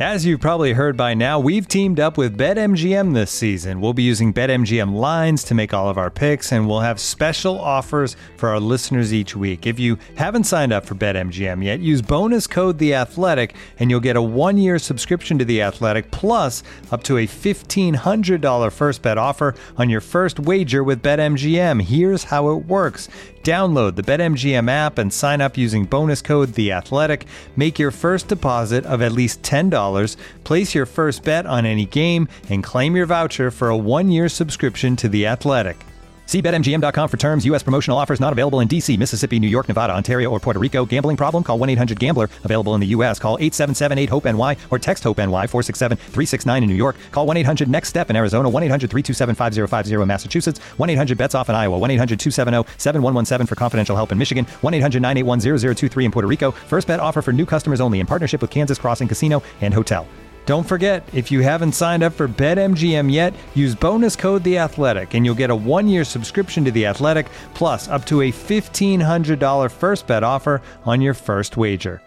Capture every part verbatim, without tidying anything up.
As you've probably heard by now, we've teamed up with BetMGM this season. We'll be using BetMGM lines to make all of our picks, and we'll have special offers for our listeners each week. If you haven't signed up for BetMGM yet, use bonus code The Athletic, and you'll get a one-year subscription to The Athletic, plus up to a fifteen hundred dollars first bet offer on your first wager with BetMGM. Here's how it works. Download the BetMGM app and sign up using bonus code The Athletic. Make your first deposit of at least ten dollars, place your first bet on any game, and claim your voucher for a one-year subscription to The Athletic. See Bet M G M dot com for terms. U S promotional offers not available in D C, Mississippi, New York, Nevada, Ontario, or Puerto Rico. Gambling problem? Call one eight hundred gambler. Available in the U S. Call eight seven seven eight hope N Y or text HOPE-NY four six seven three six nine in New York. Call one eight hundred next step in Arizona. one eight hundred three two seven five zero five zero in Massachusetts. one eight hundred bets off in Iowa. one eight hundred two seven zero seven one one seven for confidential help in Michigan. one eight hundred nine eight one zero zero two three in Puerto Rico. First bet offer for new customers only in partnership with Kansas Crossing Casino and Hotel. Don't forget, if you haven't signed up for BetMGM yet, use bonus code The Athletic, and you'll get a one-year subscription to The Athletic, plus up to a fifteen hundred dollars first bet offer on your first wager.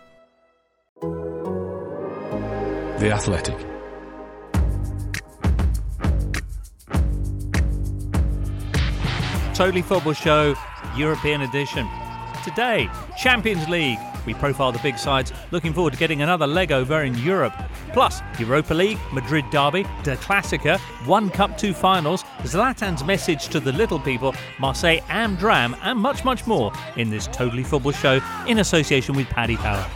The Athletic. Totally Football Show, European edition. Today, Champions League. We profile the big sides, looking forward to getting another leg over in Europe. Plus, Europa League, Madrid Derby, Der Klassiker, One Cup, two finals, Zlatan's message to the little people, Marseille Amdram, and much, much more in this Totally Football Show in association with Paddy Power.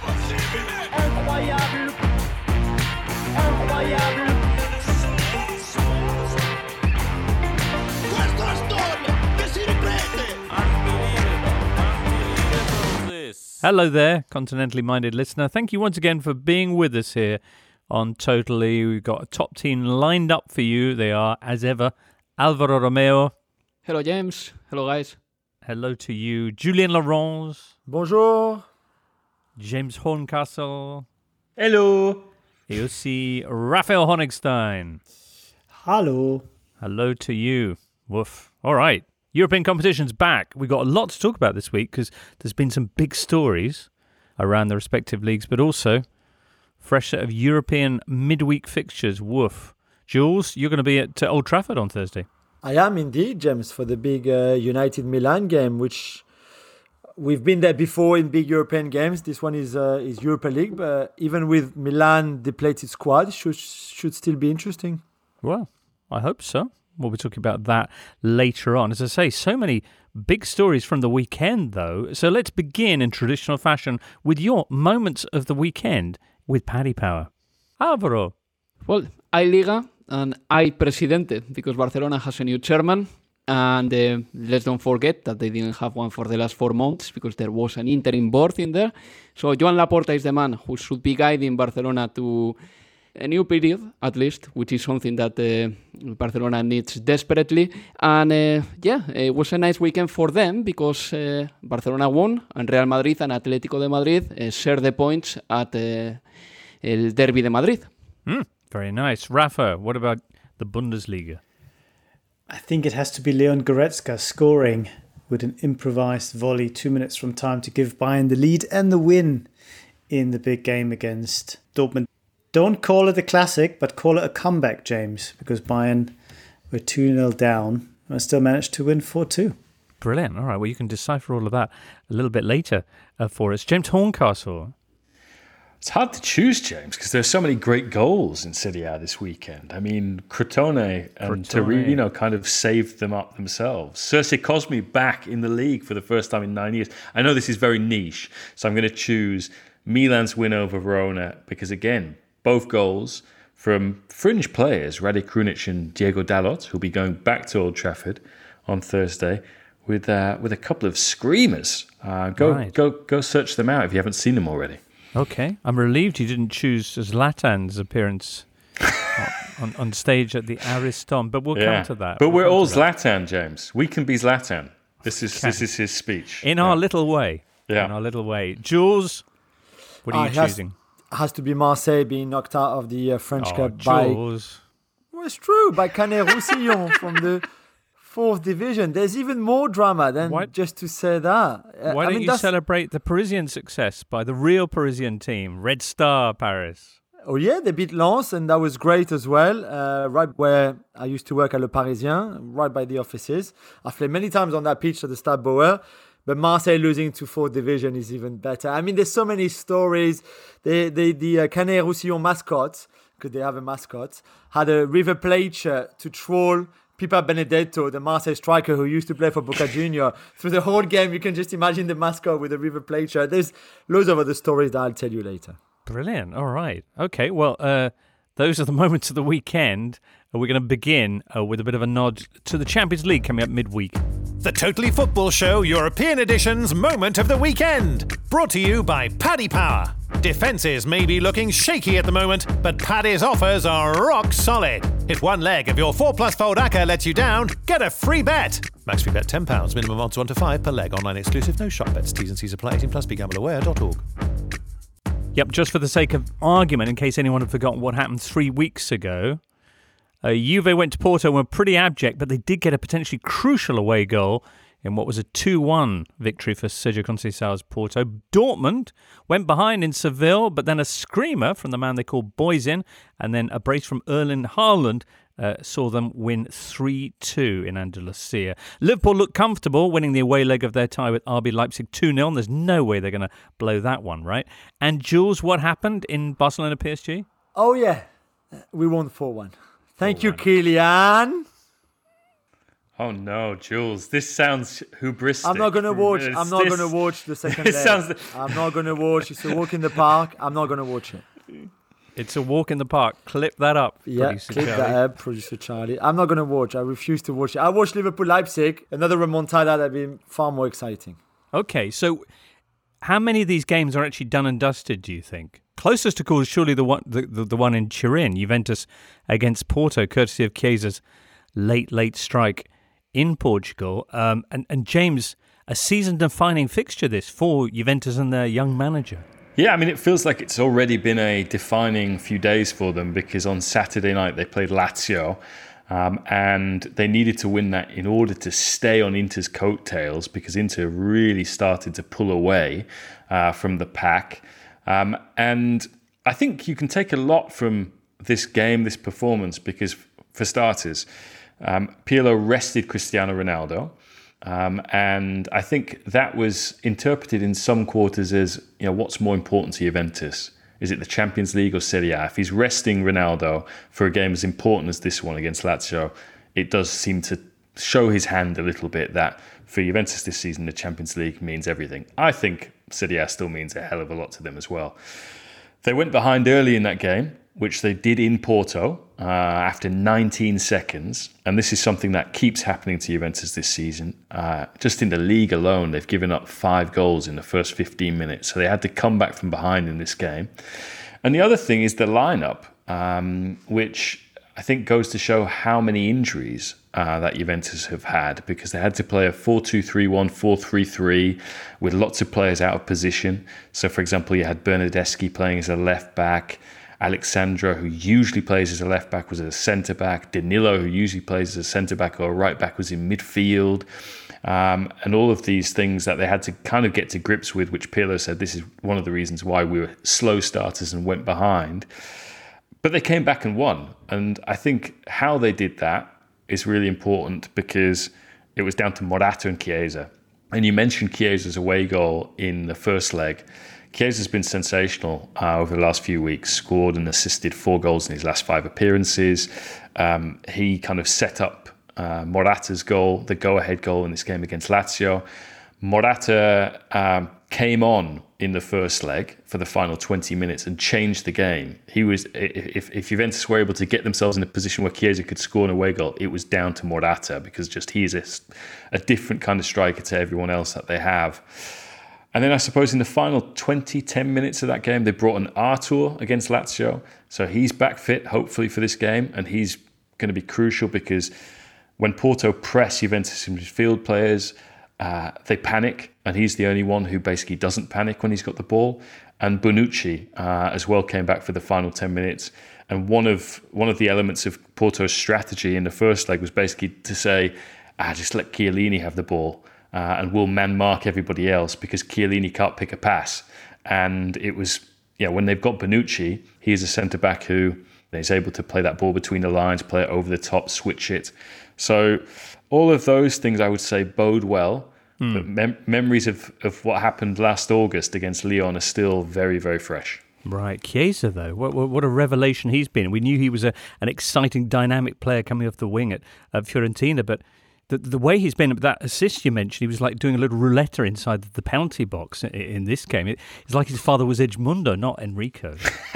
Hello there, continentally minded listener. Thank you once again for being with us here on Totally. We've got a top team lined up for you. They are, as ever, Alvaro Romeo. Hello, James. Hello, guys. Hello to you, Julien Laurence. Bonjour. James Horncastle. Hello. Et aussi Raphael Honigstein. Hello. Hello to you. Woof. All right. European competition's back. We've got a lot to talk about this week because there's been some big stories around the respective leagues, but also fresh set of European midweek fixtures. Woof. Jules, you're going to be at uh, Old Trafford on Thursday. I am indeed, James, for the big uh, United Milan game, which we've been there before in big European games. This one is uh, is Europa League, but even with Milan depleted squad, should should still be interesting. Well, I hope so. We'll be talking about that later on. As I say, so many big stories from the weekend, though. So let's begin in traditional fashion with your moments of the weekend with Paddy Power. Alvaro. Well, I Liga and I Presidente, because Barcelona has a new chairman. And uh, let's don't forget that they didn't have one for the last four months because there was an interim board in there. So Joan Laporta is the man who should be guiding Barcelona to a new period, at least, which is something that uh, Barcelona needs desperately. And uh, yeah, it was a nice weekend for them because uh, Barcelona won and Real Madrid and Atlético de Madrid uh, shared the points at uh, el Derby de Madrid. Mm, very nice. Rafa, what about the Bundesliga? I think it has to be Leon Goretzka scoring with an improvised volley two minutes from time to give Bayern the lead and the win in the big game against Dortmund. Don't call it a classic, but call it a comeback, James, because Bayern were two nil down and still managed to win four two. Brilliant. All right, well, you can decipher all of that a little bit later uh, for us. James Horncastle. It's hard to choose, James, because there's so many great goals in Serie A this weekend. I mean, Crotone and Torino kind of saved them up themselves. Serse Cosmi back in the league for the first time in nine years. I know this is very niche, so I'm going to choose Milan's win over Verona because, again, both goals from fringe players, Rade Krunic and Diego Dalot, who'll be going back to Old Trafford on Thursday with uh, with a couple of screamers. Uh, go right. go go search them out if you haven't seen them already. Okay, I'm relieved you didn't choose Zlatan's appearance on, on stage at the Ariston, but we'll yeah. come to that. But we'll we're all Zlatan, James. We can be Zlatan. This is can. this is his speech in yeah. our little way. Yeah, in our little way. Jules, what are uh, you choosing? Has to be Marseille being knocked out of the uh, French oh, Cup Jules. by... Well, it's true, by Canet-Roussillon from the fourth division. There's even more drama than why, just to say that. Uh, why I don't mean, you that's... celebrate the Parisian success by the real Parisian team, Red Star Paris? Oh yeah, they beat Lens, and that was great as well. Uh, right where I used to work at Le Parisien, right by the offices. I've played many times on that pitch at the Stade Bauer. But Marseille losing to fourth division is even better. I mean, there's so many stories. They, they, the uh, Canet-Roussillon mascot, because they have a mascot, had a River Plate shirt to troll Pipa Benedetto, the Marseille striker who used to play for Boca Junior. Through the whole game, you can just imagine the mascot with a River Plate shirt. There's loads of other stories that I'll tell you later. Brilliant. All right. Okay, well, uh, those are the moments of the weekend. We're going to begin uh, with a bit of a nod to the Champions League coming up midweek. The Totally Football Show European Edition's Moment of the Weekend. Brought to you by Paddy Power. Defences may be looking shaky at the moment, but Paddy's offers are rock solid. If one leg of your four plus fold A C C A lets you down, get a free bet. Max free bet ten pounds, minimum odds one to five per leg. Online exclusive, no shop bets. T's and C's apply. eighteen plus, be gamble aware dot org. Yep, just for the sake of argument, in case anyone had forgotten what happened three weeks ago, uh, Juve went to Porto and were pretty abject, but they did get a potentially crucial away goal in what was a two one victory for Sergio Conceição's Porto. Dortmund went behind in Seville, but then a screamer from the man they call Boyzin, and then a brace from Erling Haaland uh, saw them win three two in Andalusia. Liverpool looked comfortable, winning the away leg of their tie with R B Leipzig two nil. There's no way they're going to blow that one, right? And Jules, what happened in Barcelona P S G? Oh, yeah. We won four one. Thank you, Kylian. Oh no, Jules! This sounds hubristic. I'm not gonna watch. I'm not this, gonna watch the second leg. Sounds... I'm not gonna watch. It's a walk in the park. I'm not gonna watch it. It's a walk in the park. Clip that up, yeah, producer clip Charlie. that up, producer Charlie. I'm not gonna watch. I refuse to watch it. I watched Liverpool Leipzig. Another remontada that'd been far more exciting. Okay, so how many of these games are actually done and dusted? Do you think? Closest to call is surely the one, the, the, the one in Turin, Juventus against Porto, courtesy of Chiesa's late, late strike in Portugal. Um, and, and James, a season-defining fixture this for Juventus and their young manager. Yeah, I mean, it feels like it's already been a defining few days for them because on Saturday night they played Lazio um, and they needed to win that in order to stay on Inter's coattails because Inter really started to pull away uh, from the pack. Um, and I think you can take a lot from this game, this performance, because for starters, um, Pirlo rested Cristiano Ronaldo. Um, and I think that was interpreted in some quarters as, you know, what's more important to Juventus? Is it the Champions League or Serie A? If he's resting Ronaldo for a game as important as this one against Lazio, it does seem to show his hand a little bit that for Juventus this season, the Champions League means everything. I think Serie A still means a hell of a lot to them as well. They went behind early in that game, which they did in Porto uh, after nineteen seconds. And this is something that keeps happening to Juventus this season. Uh, just in the league alone, they've given up five goals in the first fifteen minutes. So they had to come back from behind in this game. And the other thing is the lineup, um, which I think goes to show how many injuries uh, that Juventus have had, because they had to play a four two three one, four three three with lots of players out of position. So, for example, you had Bernardeschi playing as a left back, Alexandra, who usually plays as a left back, was a centre back, Danilo, who usually plays as a centre back or a right back, was in midfield. Um, and all of these things that they had to kind of get to grips with, which Pirlo said this is one of the reasons why we were slow starters and went behind. But they came back and won. And I think how they did that is really important because it was down to Morata and Chiesa. And you mentioned Chiesa's away goal in the first leg. Chiesa's been sensational uh, over the last few weeks, scored and assisted four goals in his last five appearances. Um, he kind of set up uh, Morata's goal, the go-ahead goal in this game against Lazio. Morata um, came on in the first leg for the final twenty minutes and changed the game. He was, if, if Juventus were able to get themselves in a position where Chiesa could score an away goal, it was down to Morata because just he is a, a different kind of striker to everyone else that they have. And then I suppose in the final twenty, ten minutes of that game, they brought in Artur against Lazio. So he's back fit, hopefully, for this game. And he's going to be crucial because when Porto press Juventus midfield players, uh, they panic. And he's the only one who basically doesn't panic when he's got the ball. And Bonucci uh, as well came back for the final ten minutes. And one of one of the elements of Porto's strategy in the first leg was basically to say, ah, just let Chiellini have the ball. Uh, and we'll man mark everybody else because Chiellini can't pick a pass. And it was yeah, when they've got Bonucci, he is a centre-back who is able to play that ball between the lines, play it over the top, switch it. So all of those things, I would say, bode well. Mm. But mem- memories of, of what happened last August against Lyon are still very, very fresh. Right. Chiesa, though, what, what a revelation he's been. We knew he was a, an exciting, dynamic player coming off the wing at, at Fiorentina, but the the way he's been, that assist you mentioned, he was like doing a little roulette inside the penalty box in, in this game. It, it's like his father was Edmundo, not Enrico.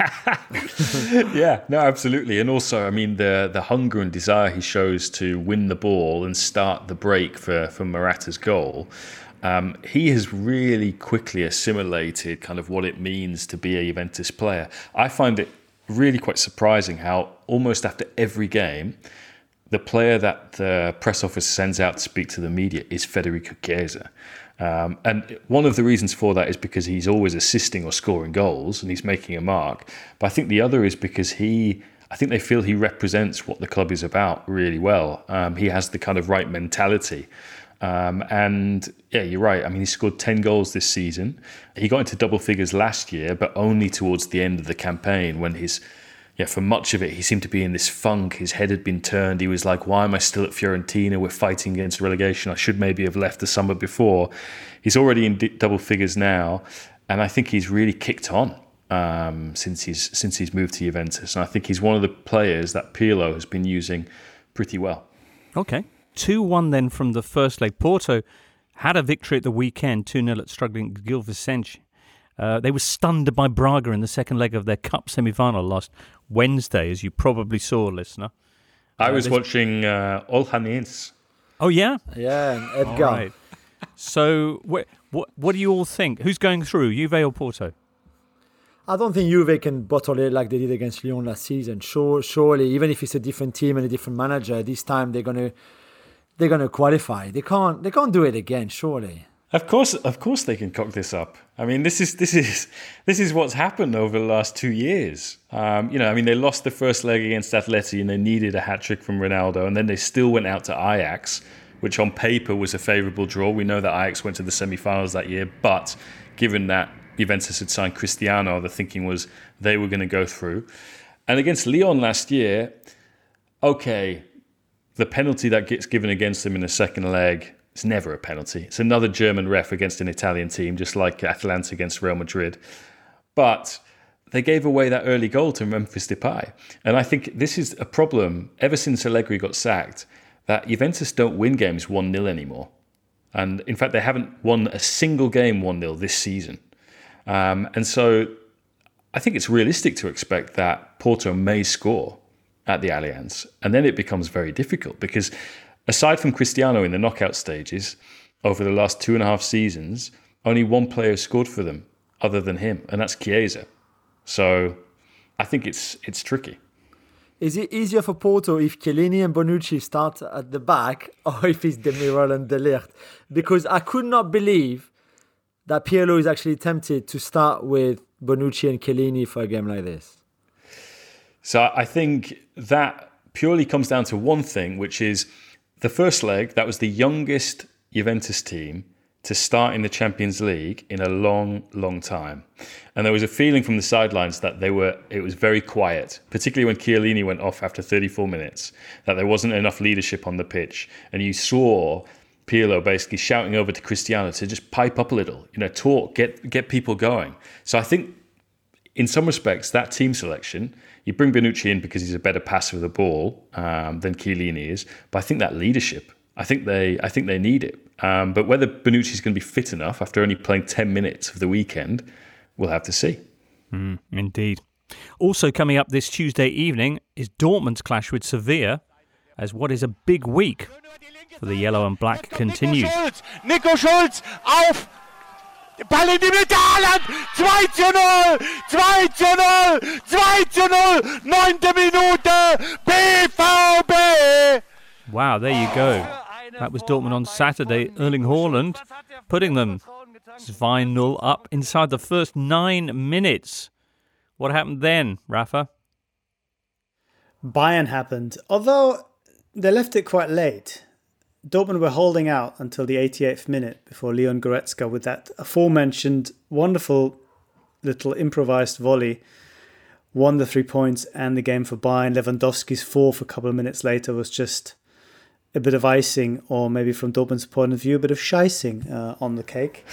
Yeah, no, absolutely. And also, I mean, the the hunger and desire he shows to win the ball and start the break for, for Morata's goal. Um, he has really quickly assimilated kind of what it means to be a Juventus player. I find it really quite surprising how almost after every game, the player that the press office sends out to speak to the media is Federico Chiesa. Um, and one of the reasons for that is because he's always assisting or scoring goals and he's making a mark. But I think the other is because he, I think they feel he represents what the club is about really well. Um, he has the kind of right mentality. Um, and yeah, you're right. I mean, he scored ten goals this season. He got into double figures last year, but only towards the end of the campaign when his, yeah, for much of it, he seemed to be in this funk. His head had been turned. He was like, why am I still at Fiorentina? We're fighting against relegation. I should maybe have left the summer before. He's already in d- double figures now. And I think he's really kicked on um, since he's since he's moved to Juventus. And I think he's one of the players that Pirlo has been using pretty well. Okay. two one then from the first leg. Porto had a victory at the weekend, two nil at struggling Gil Vicente. Uh, they were stunned by Braga in the second leg of their cup semi-final last Wednesday, as you probably saw, listener. I uh, was watching uh, Olhanense. Oh, yeah? Yeah, and Edgar. All right. So wh- what, what do you all think? Who's going through, Juve or Porto? I don't think Juve can bottle it like they did against Lyon last season. Sure, surely, even if it's a different team and a different manager, this time they're gonna they're gonna qualify. They can't they can't do it again. Surely. Of course, of course, they can cock this up. I mean, this is this is this is what's happened over the last two years. Um, you know, I mean, they lost the first leg against Atleti and they needed a hat trick from Ronaldo, and then they still went out to Ajax, which on paper was a favourable draw. We know that Ajax went to the semi-finals that year, but given that Juventus had signed Cristiano, the thinking was they were going to go through. And against Lyon last year, okay, the penalty that gets given against them in the second leg, it's never a penalty. It's another German ref against an Italian team, just like Atalanta against Real Madrid. But they gave away that early goal to Memphis Depay. And I think this is a problem ever since Allegri got sacked, that Juventus don't win games one nil anymore. And in fact, they haven't won a single game one nil this season. Um, and so I think it's realistic to expect that Porto may score at the Allianz. And then it becomes very difficult because aside from Cristiano in the knockout stages, over the last two and a half seasons, only one player scored for them other than him, and that's Chiesa. So I think it's it's tricky. Is it easier for Porto if Chiellini and Bonucci start at the back or if it's Demiral and De Ligt? Because I could not believe that Pirlo is actually tempted to start with Bonucci and Chiellini for a game like this. So I think that purely comes down to one thing, which is the first leg, that was the youngest Juventus team to start in the Champions League in a long, long time. And there was a feeling from the sidelines that they were, it was very quiet, particularly when Chiellini went off after thirty-four minutes, that there wasn't enough leadership on the pitch. And you saw Pirlo basically shouting over to Cristiano to just pipe up a little, you know, talk, get get people going. So I think in some respects, that team selection, you bring Bonucci in because he's a better passer of the ball um, than Chiellini is. But I think that leadership, I think they I think they need it. Um, but whether Bonucci's going to be fit enough after only playing ten minutes of the weekend, we'll have to see. Mm, indeed. Also coming up this Tuesday evening is Dortmund's clash with Sevilla, as what is a big week for the yellow and black continues. Nico Schulz auf! Ball in die Mitte, Haaland! zwei zu null! zwei zu null! zwei zu null! Neunte Minute! B V B! Wow, there you go. That was Dortmund on Saturday. Erling Haaland putting them two nil up inside the first nine minutes. What happened then, Rafa? Bayern happened. Although they left it quite late. Dortmund were holding out until the eighty-eighth minute before Leon Goretzka with that aforementioned wonderful little improvised volley won the three points and the game for Bayern. Lewandowski's fourth a couple of minutes later was just a bit of icing, or maybe from Dortmund's point of view, a bit of scheissing uh, on the cake.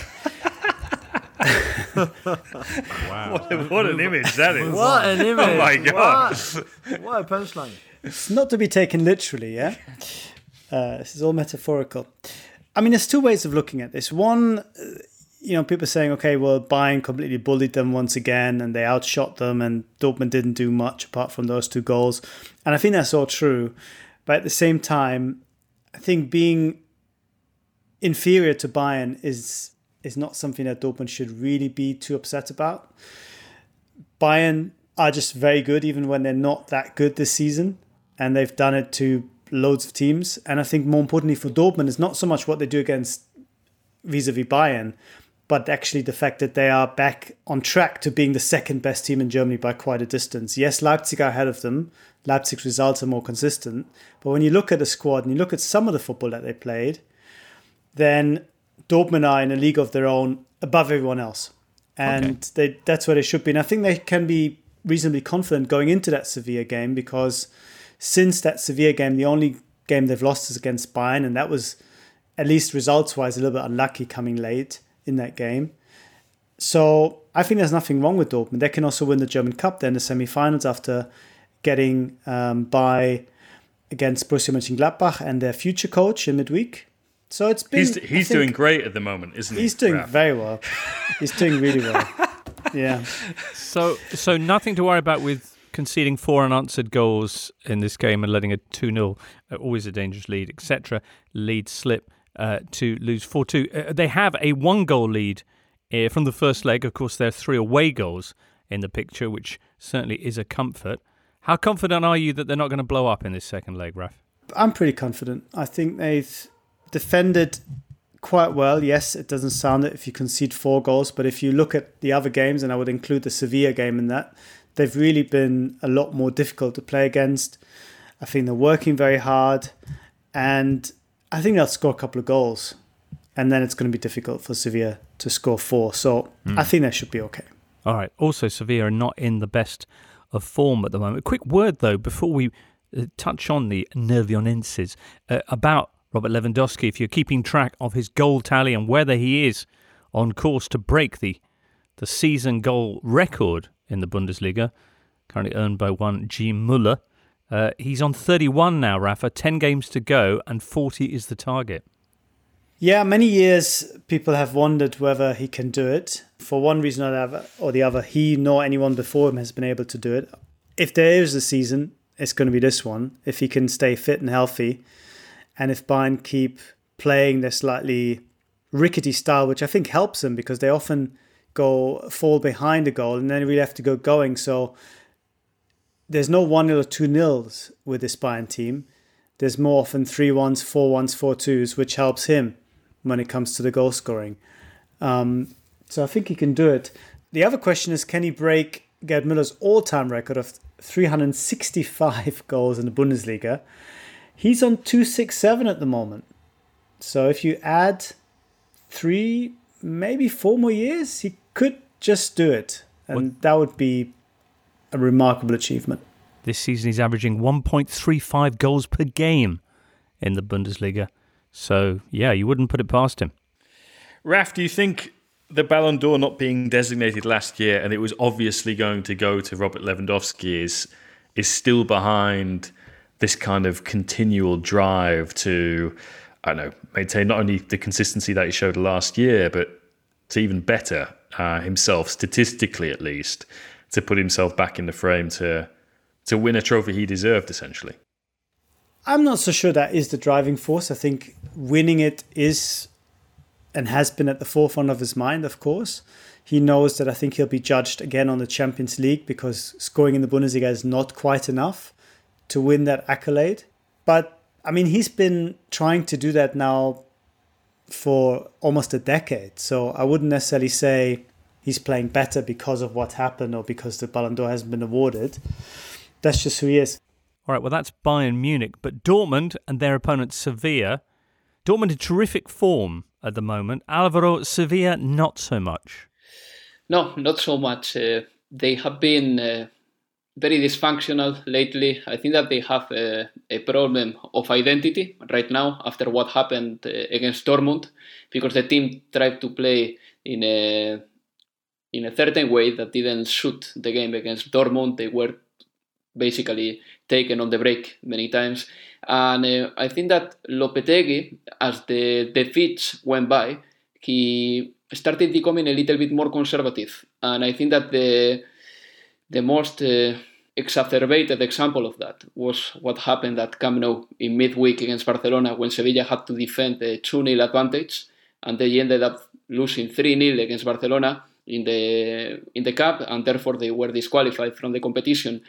Wow. What, a, what an image that is. What an image. Oh my God. What, what a punchline. It's not to be taken literally, yeah? Uh, this is all metaphorical. I mean, there's two ways of looking at this. One, you know, people saying, okay, well, Bayern completely bullied them once again and they outshot them and Dortmund didn't do much apart from those two goals. And I think that's all true. But at the same time, I think being inferior to Bayern is is not something that Dortmund should really be too upset about. Bayern are just very good, even when they're not that good this season. And they've done it to loads of teams. And I think more importantly for Dortmund is not so much what they do against vis-a-vis Bayern, but actually the fact that they are back on track to being the second best team in Germany by quite a distance. Yes, Leipzig are ahead of them. Leipzig's results are more consistent. But when you look at the squad and you look at some of the football that they played, then Dortmund are in a league of their own above everyone else. And okay. they, that's where they should be. And I think they can be reasonably confident going into that Sevilla game, because since that Sevilla game, the only game they've lost is against Bayern, and that was, at least results-wise, a little bit unlucky coming late in that game. So I think there's nothing wrong with Dortmund. They can also win the German Cup. They're in the semi-finals after getting um, by against Borussia Mönchengladbach and their future coach in midweek. So it's been. He's, he's think, doing great at the moment, isn't he? He's doing Ralph? very well. He's doing really well. Yeah. So, so nothing to worry about with conceding four unanswered goals in this game and letting a two nil, uh, always a dangerous lead, et cetera, lead slip uh, to lose four two. Uh, they have a one-goal lead uh, from the first leg. Of course, there are three away goals in the picture, which certainly is a comfort. How confident are you that they're not going to blow up in this second leg, Raf? I'm pretty confident. I think they've defended quite well. Yes, it doesn't sound it if you concede four goals, but if you look at the other games, and I would include the Sevilla game in that, they've really been a lot more difficult to play against. I think they're working very hard, and I think they'll score a couple of goals, and then it's going to be difficult for Sevilla to score four. So mm. I think they should be okay. All right. Also, Sevilla are not in the best of form at the moment. A quick word, though, before we uh, touch on the Nervionenses, uh, about Robert Lewandowski. If you're keeping track of his goal tally and whether he is on course to break the the season goal record in the Bundesliga, currently earned by one G. Müller, uh, he's on thirty-one now, Rafa, ten games to go, and forty is the target. Yeah, many years people have wondered whether he can do it. For one reason or the other, or the other, he nor anyone before him has been able to do it. If there is a season, it's going to be this one, if he can stay fit and healthy. And if Bayern keep playing their slightly rickety style, which I think helps them because they often go fall behind a goal and then really have to go going. So there's no one nil or two nils with this Bayern team. There's more often three ones, four ones, four twos, which helps him when it comes to the goal scoring. Um, so I think he can do it. The other question is, can he break Gerd Müller's all-time record of three hundred sixty-five goals in the Bundesliga? He's on two sixty-seven at the moment. So if you add three, maybe four more years, he could just do it. And what? That would be a remarkable achievement. This season he's averaging one point three five goals per game in the Bundesliga. So, yeah, you wouldn't put it past him. Raf, do you think the Ballon d'Or not being designated last year, and it was obviously going to go to Robert Lewandowski, is is still behind this kind of continual drive to, I don't know, maintain not only the consistency that he showed last year, but to even better uh, himself, statistically at least, to put himself back in the frame to to win a trophy he deserved, essentially? I'm not so sure that is the driving force. I think winning it is and has been at the forefront of his mind, of course. He knows that I think he'll be judged again on the Champions League because scoring in the Bundesliga is not quite enough to win that accolade. But, I mean, he's been trying to do that now for almost a decade. So I wouldn't necessarily say he's playing better because of what happened or because the Ballon d'Or hasn't been awarded. That's just who he is. All right, well, that's Bayern Munich. But Dortmund and their opponent Sevilla. Dortmund in terrific form at the moment. Alvaro, Sevilla, not so much. No, not so much. Uh, they have been uh, very dysfunctional lately. I think that they have a, a problem of identity right now after what happened uh, against Dortmund, because the team tried to play in a in a certain way that didn't suit the game against Dortmund. They were basically taken on the break many times. And uh, I think that Lopetegui, as the defeats went by, he started becoming a little bit more conservative. And I think that the the most uh, exacerbated example of that was what happened at Camp Nou in midweek against Barcelona, when Sevilla had to defend a two nil advantage, and they ended up losing three nil against Barcelona in the in the cup, and therefore they were disqualified from the competition.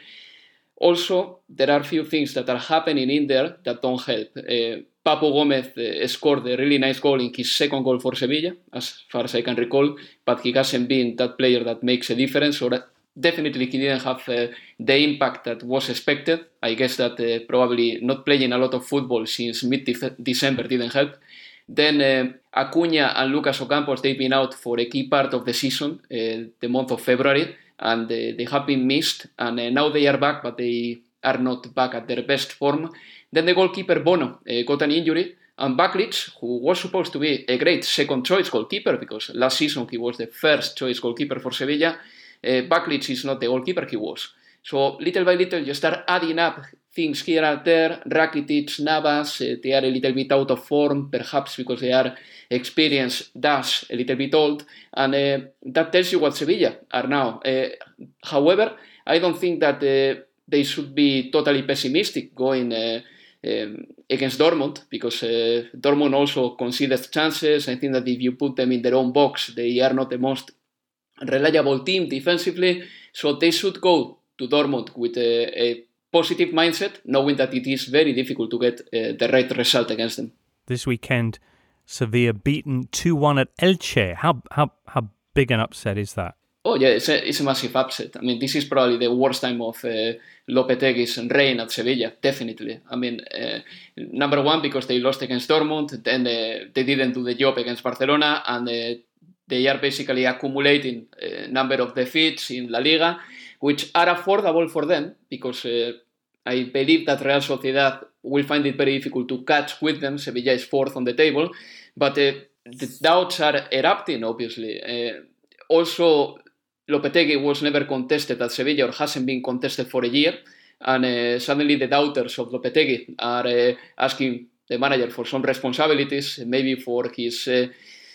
Also, there are a few things that are happening in there that don't help. Uh, Papu Gomez uh, scored a really nice goal in his second goal for Sevilla, as far as I can recall, but he hasn't been that player that makes a difference, or definitely he didn't have uh, the impact that was expected. I guess that uh, probably not playing a lot of football since mid-December didn't help. Then uh, Acuna and Lucas Ocampos, they've been out for a key part of the season, uh, the month of February, and uh, they have been missed, and uh, now they are back, but they are not back at their best form. Then the goalkeeper Bono uh, got an injury, and Baklic, who was supposed to be a great second choice goalkeeper, because last season he was the first choice goalkeeper for Sevilla, uh, Baklic is not the goalkeeper he was. So little by little you start adding up things here and there. Rakitic, Navas, uh, they are a little bit out of form, perhaps because they are experienced, dash, a little bit old, and uh, that tells you what Sevilla are now. Uh, however, I don't think that uh, they should be totally pessimistic going uh, um, against Dortmund, because uh, Dortmund also conceded chances. I think that if you put them in their own box, they are not the most reliable team defensively, so they should go to Dortmund with a, a positive mindset, knowing that it is very difficult to get uh, the right result against them. This weekend, Sevilla beaten two one at Elche. How how how big an upset is that? Oh yeah, it's a, it's a massive upset. I mean, this is probably the worst time of uh, Lopetegui's reign at Sevilla, definitely. I mean, uh, number one, because they lost against Dortmund, then uh, they didn't do the job against Barcelona, and uh, they are basically accumulating a number of defeats in La Liga, which are affordable for them, because uh, I believe that Real Sociedad will find it very difficult to catch with them. Sevilla is fourth on the table, but uh, the doubts are erupting, obviously. Uh, also, Lopetegui was never contested at Sevilla, or hasn't been contested for a year, and uh, suddenly the doubters of Lopetegui are uh, asking the manager for some responsibilities, maybe for his uh,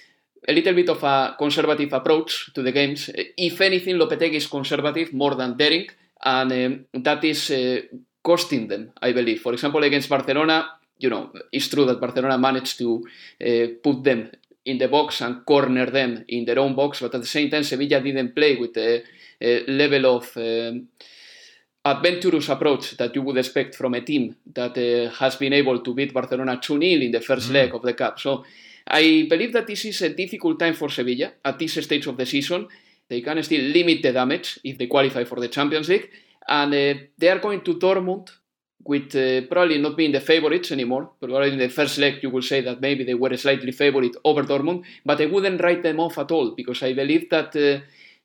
a little bit of a conservative approach to the games. If anything, Lopetegui is conservative more than daring, and um, that is uh, costing them, I believe. For example, against Barcelona, you know, it's true that Barcelona managed to uh, put them in the box and corner them in their own box, but at the same time, Sevilla didn't play with a, a level of um, adventurous approach that you would expect from a team that uh, has been able to beat Barcelona two nil in the first mm-hmm. leg of the Cup. So I believe that this is a difficult time for Sevilla at this stage of the season. They can still limit the damage if they qualify for the Champions League, and uh, they are going to Dortmund with uh, probably not being the favourites anymore. Probably in the first leg you will say that maybe they were a slightly favourite over Dortmund, but I wouldn't write them off at all, because I believe that uh,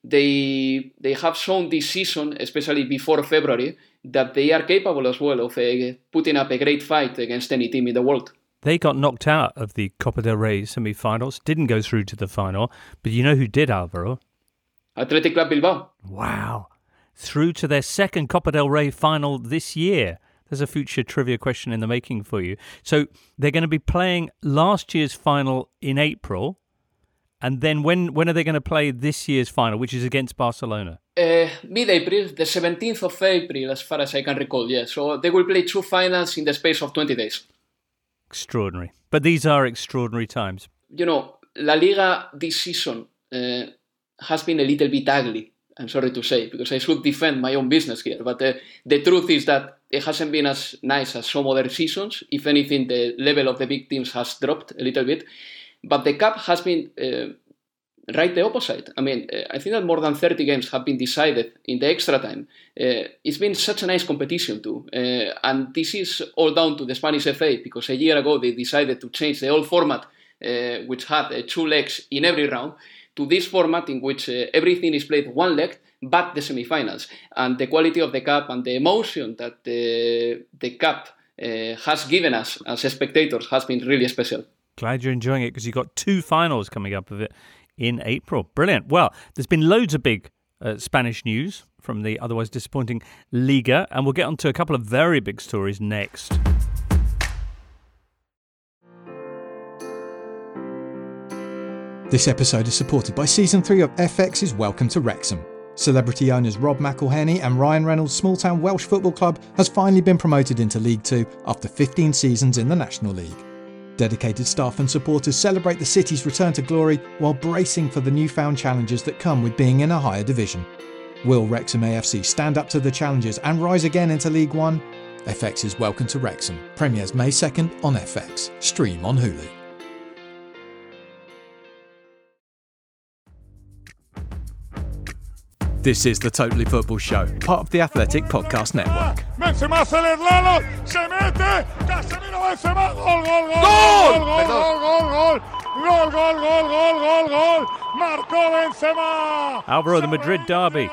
they they have shown this season, especially before February, that they are capable as well of uh, putting up a great fight against any team in the world. They got knocked out of the Copa del Rey semi-finals, didn't go through to the final, but you know who did, Alvaro? Athletic Club Bilbao. Wow. Through to their second Copa del Rey final this year. There's a future trivia question in the making for you. So they're going to be playing last year's final in April, and then when when are they going to play this year's final, which is against Barcelona? Uh, mid-April, the seventeenth of April, as far as I can recall, yeah. So they will play two finals in the space of twenty days. Extraordinary. But these are extraordinary times. You know, La Liga this season uh, has been a little bit ugly, I'm sorry to say, because I should defend my own business here. But uh, the truth is that it hasn't been as nice as some other seasons. If anything, the level of the big teams has dropped a little bit. But the Cup has been uh, right the opposite. I mean, uh, I think that more than thirty games have been decided in the extra time. Uh, it's been such a nice competition too. Uh, and this is all down to the Spanish F A, because a year ago they decided to change the old format, uh, which had uh, two legs in every round, to this format in which uh, everything is played one leg, but the semi-finals. And the quality of the cup and the emotion that the, the cup uh, has given us as spectators has been really special. Glad you're enjoying it because you've got two finals coming up of it in April. Brilliant. Well, there's been loads of big uh, Spanish news from the otherwise disappointing Liga, and we'll get on to a couple of very big stories next. This episode is supported by Season three of F X's Welcome to Wrexham. Celebrity owners Rob McElhenney and Ryan Reynolds' small-town Welsh football club has finally been promoted into League Two after fifteen seasons in the National League. Dedicated staff and supporters celebrate the city's return to glory while bracing for the newfound challenges that come with being in a higher division. Will Wrexham A F C stand up to the challenges and rise again into League One? F X's Welcome to Wrexham premieres May second on F X. Stream on Hulu. This is the Totally Football Show, part of the Athletic Podcast Network. Benzema se le lalo, se mete, Casemiro Benzema, gol, gol, gol, gol, gol, gol, gol, gol, gol, gol, gol, gol, marcó Benzema. Alvaro, the Madrid derby.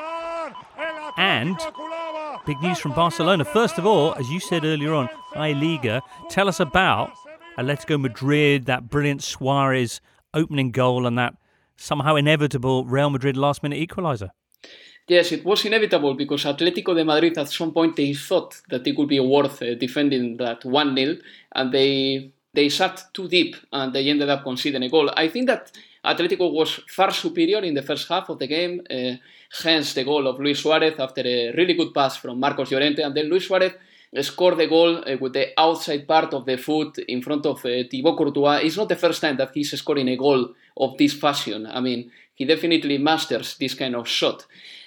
And big news from Barcelona. First of all, as you said earlier on, iLiga, tell us about Atletico Madrid, that brilliant Suarez opening goal and that somehow inevitable Real Madrid last-minute equaliser. Yes, it was inevitable because Atletico de Madrid at some point they thought that it would be worth uh, defending that one nil, and they they sat too deep and they ended up conceding a goal. I think that Atletico was far superior in the first half of the game, uh, hence the goal of Luis Suarez after a really good pass from Marcos Llorente, and then Luis Suarez scored the goal uh, with the outside part of the foot in front of uh, Thibaut Courtois. It's not the first time that he's scoring a goal of this fashion. I mean, he definitely masters this kind of shot.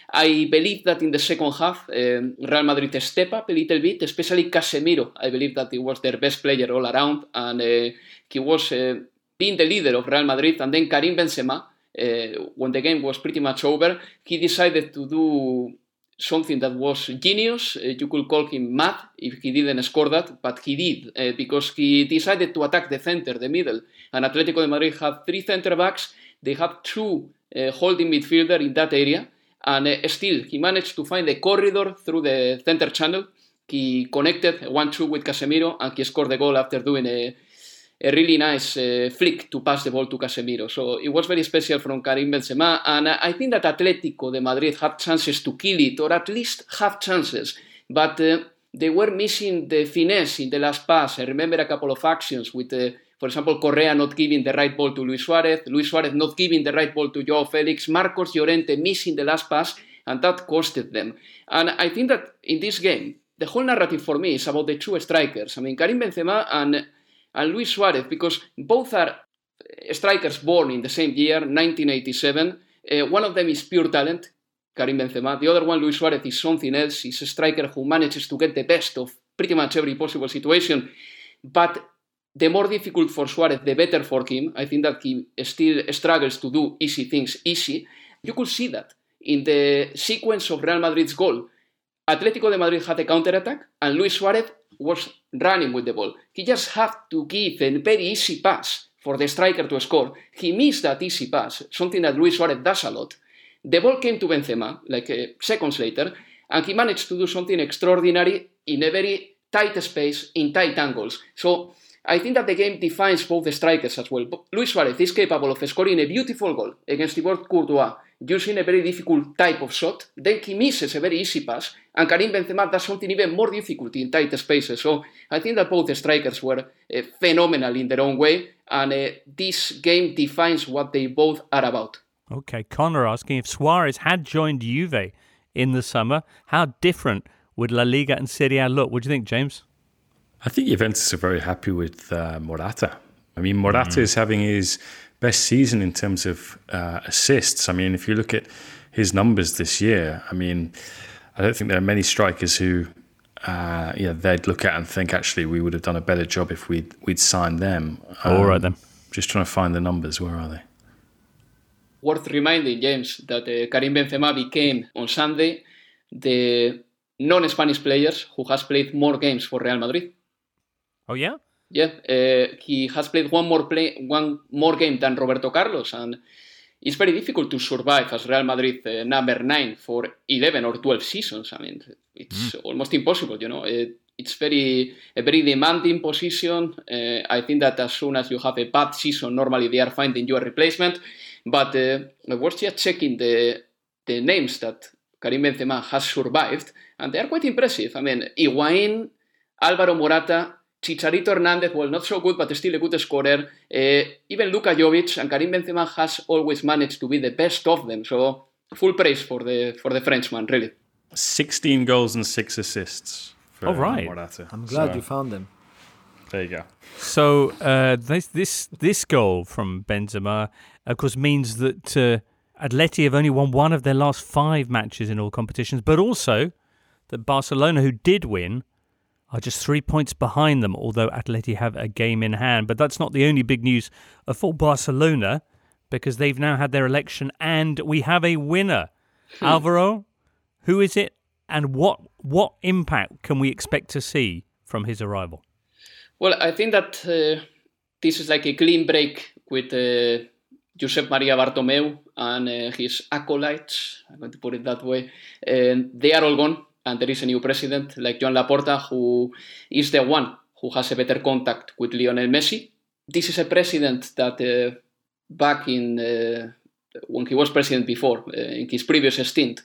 I believe that in the second half, uh, Real Madrid step up a little bit, especially Casemiro. I believe that he was their best player all around, and uh, he was uh, being the leader of Real Madrid. And then Karim Benzema, uh, when the game was pretty much over, he decided to do something that was genius. Uh, you could call him mad if he didn't score that, but he did, uh, because he decided to attack the center, the middle. And Atletico de Madrid had three centre backs. They had two uh, holding midfielder in that area. And uh, still, he managed to find a corridor through the center channel. He connected one two with Casemiro, and he scored the goal after doing a, a really nice uh, flick to pass the ball to Casemiro. So it was very special from Karim Benzema, and I think that Atletico de Madrid had chances to kill it, or at least have chances, but uh, they were missing the finesse in the last pass. I remember a couple of actions with, uh, for example, Correa not giving the right ball to Luis Suarez, Luis Suarez not giving the right ball to Joao Felix, Marcos Llorente missing the last pass, and that costed them. And I think that in this game, the whole narrative for me is about the two strikers. I mean, Karim Benzema and, and Luis Suarez, because both are strikers born in the same year, nineteen eighty-seven. Uh, one of them is pure talent, Karim Benzema. The other one, Luis Suarez, is something else. He's a striker who manages to get the best of pretty much every possible situation. But the more difficult for Suarez, the better for him. I think that he still struggles to do easy things easy. You could see that in the sequence of Real Madrid's goal. Atletico de Madrid had a counter-attack, and Luis Suarez was running with the ball. He just had to give a very easy pass for the striker to score. He missed that easy pass, something that Luis Suarez does a lot. The ball came to Benzema, like uh, seconds later, and he managed to do something extraordinary in a very tight space, in tight angles. So I think that the game defines both the strikers as well. Luis Suarez is capable of scoring a beautiful goal against Thibaut Courtois using a very difficult type of shot. Then he misses a very easy pass, and Karim Benzema does something even more difficult in tight spaces. So I think that both the strikers were uh, phenomenal in their own way, and uh, this game defines what they both are about. Okay, Connor asking if Suarez had joined Juve in the summer, how different would La Liga and Serie A look? What do you think, James? I think Juventus are very happy with uh, Morata. I mean, Morata mm. is having his best season in terms of uh, assists. I mean, if you look at his numbers this year, I mean, I don't think there are many strikers who, uh, yeah, they'd look at and think, actually, we would have done a better job if we'd we'd signed them. Um, All right then. Just trying to find the numbers. Where are they? Worth reminding, James, that uh, Karim Benzema became on Sunday the non-Spanish players who has played more games for Real Madrid. Oh yeah. Yeah, uh, he has played one more play, one more game than Roberto Carlos, and it's very difficult to survive as Real Madrid uh, number nine for eleven or twelve seasons. I mean, it's mm. almost impossible, you know. It, it's very a very demanding position. Uh, I think that as soon as you have a bad season, normally they are finding you a replacement. But uh, I was just checking the the names that Karim Benzema has survived, and they are quite impressive. I mean, Higuaín, Álvaro Morata, Chicharito Hernández, well, not so good, but still a good scorer. Uh, even Luka Jovic, and Karim Benzema has always managed to be the best of them. So full praise for the for the Frenchman, really. sixteen goals and six assists. For All right. Morata. I'm glad so, you found them. There you go. So uh, this this this goal from Benzema, of course, means that uh, Atleti have only won one of their last five matches in all competitions, but also that Barcelona, who did win, are just three points behind them, although Atleti have a game in hand. But that's not the only big news for Barcelona, because they've now had their election and we have a winner. Hmm. Alvaro, who is it, and what what impact can we expect to see from his arrival? Well, I think that uh, this is like a clean break with uh, Josep Maria Bartomeu and uh, his acolytes, I'm going to put it that way. And they are all gone, and there is a new president like Joan Laporta, who is the one who has a better contact with Lionel Messi. This is a president that uh, back in uh, when he was president before, uh, in his previous stint,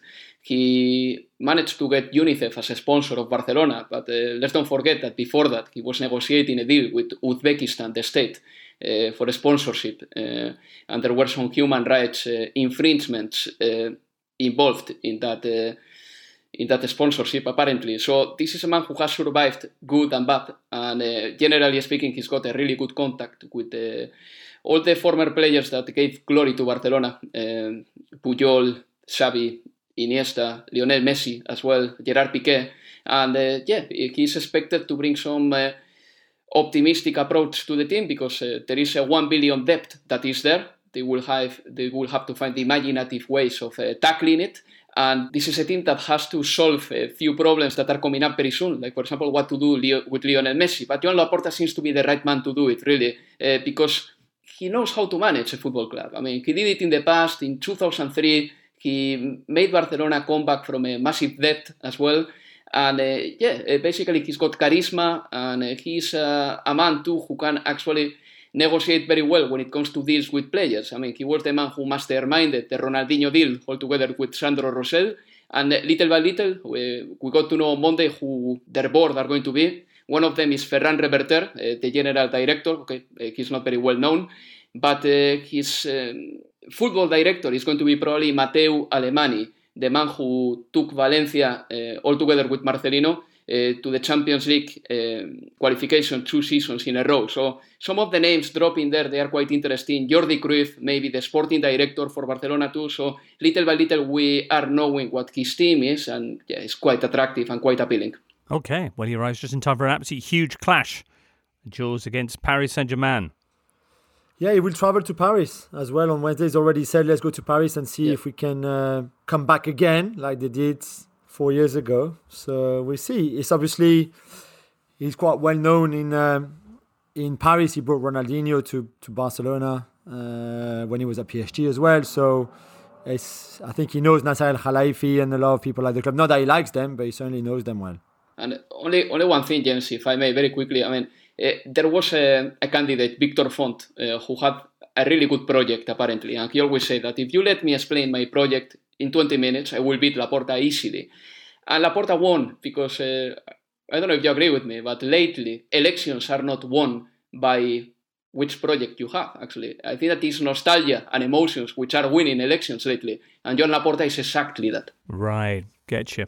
he managed to get UNICEF as a sponsor of Barcelona, but uh, let's don't forget that before that he was negotiating a deal with Uzbekistan, the state, uh, for a sponsorship, uh, and there were some human rights uh, infringements uh, involved in that uh, in that sponsorship, apparently. So this is a man who has survived good and bad, and uh, generally speaking, he's got a really good contact with uh, all the former players that gave glory to Barcelona, uh, Puyol, Xavi, Iniesta, Lionel Messi as well, Gerard Piqué, and uh, yeah, he's expected to bring some uh, optimistic approach to the team, because uh, there is a one billion debt that is there. They will have they will have to find imaginative ways of uh, tackling it, and this is a team that has to solve a few problems that are coming up very soon, like for example what to do Leo, with Lionel Messi. But Joan Laporta seems to be the right man to do it, really, uh, because he knows how to manage a football club. I mean, he did it in the past. In two thousand three, he made Barcelona come back from a massive debt as well. And uh, yeah, uh, basically he's got charisma, and uh, he's uh, a man too who can actually negotiate very well when it comes to deals with players. I mean, he was the man who masterminded the Ronaldinho deal altogether with Sandro Rosell. And uh, little by little, we, we got to know on Monday who their board are going to be. One of them is Ferran Reverter, uh, the general director. Okay, uh, he's not very well known, but uh, his um, football director is going to be probably Mateu Alemany, the man who took Valencia uh, all together with Marcelino uh, to the Champions League uh, qualification two seasons in a row. So some of the names drop in there, they are quite interesting. Jordi Cruyff, maybe the sporting director for Barcelona too. So little by little we are knowing what his team is, and yeah, it's quite attractive and quite appealing. Okay, well, he arrives just in time for an absolutely huge clash. Jaws against Paris Saint-Germain. Yeah, he will travel to Paris as well on Wednesday. He's already said, let's go to Paris and see yeah. if we can uh, come back again like they did four years ago. So we'll see. It's obviously, he's quite well known in um, in Paris. He brought Ronaldinho to, to Barcelona uh, when he was at P S G as well. So it's, I think he knows Nasser El Khelaifi and a lot of people at the club. Not that he likes them, but he certainly knows them well. And only only one thing, James, if I may, very quickly. I mean, uh, there was a, a candidate, Victor Font, uh, who had a really good project, apparently. And he always said that if you let me explain my project in twenty minutes, I will beat Laporta easily. And Laporta won because, uh, I don't know if you agree with me, but lately, elections are not won by which project you have, actually. I think that it's nostalgia and emotions which are winning elections lately. And Joan Laporta is exactly that. Right, getcha.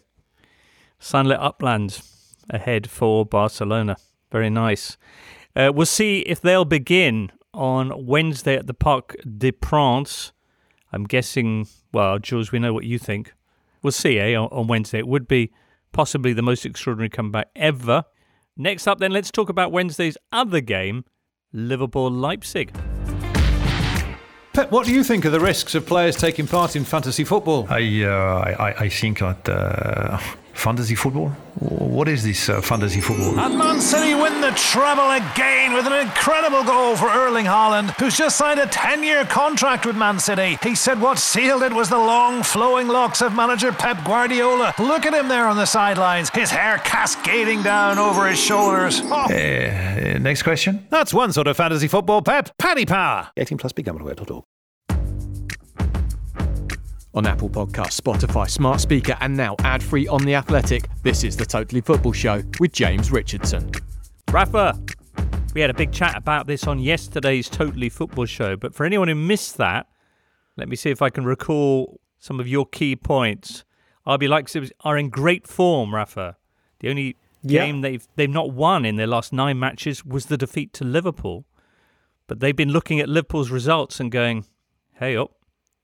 Sunlit uplands ahead for Barcelona. Very nice. Uh, we'll see if they'll begin on Wednesday at the Parc des Princes. I'm guessing, well, Jules, we know what you think. We'll see, eh, on, on Wednesday. It would be possibly the most extraordinary comeback ever. Next up, then, let's talk about Wednesday's other game, Liverpool-Leipzig. Pep, what do you think of the risks of players taking part in fantasy football? I uh, I, I think that uh, fantasy football? What is this uh, fantasy football? And Man City win the treble again with an incredible goal for Erling Haaland, who's just signed a ten-year contract with Man City. He said what sealed it was the long flowing locks of manager Pep Guardiola. Look at him there on the sidelines, his hair cascading down over his shoulders. Oh. Uh, next question. That's one sort of fantasy football, Pep. Paddy Power. eighteen plus big gamble aware dot org. On Apple Podcasts, Spotify, Smart Speaker, and now ad-free on The Athletic, this is the Totally Football Show with James Richardson. Rafa, we had a big chat about this on yesterday's Totally Football Show, but for anyone who missed that, let me see if I can recall some of your key points. R B Leipzig are in great form, Rafa. The only yeah. game they've they've not won in their last nine matches was the defeat to Liverpool, but they've been looking at Liverpool's results and going, hey up.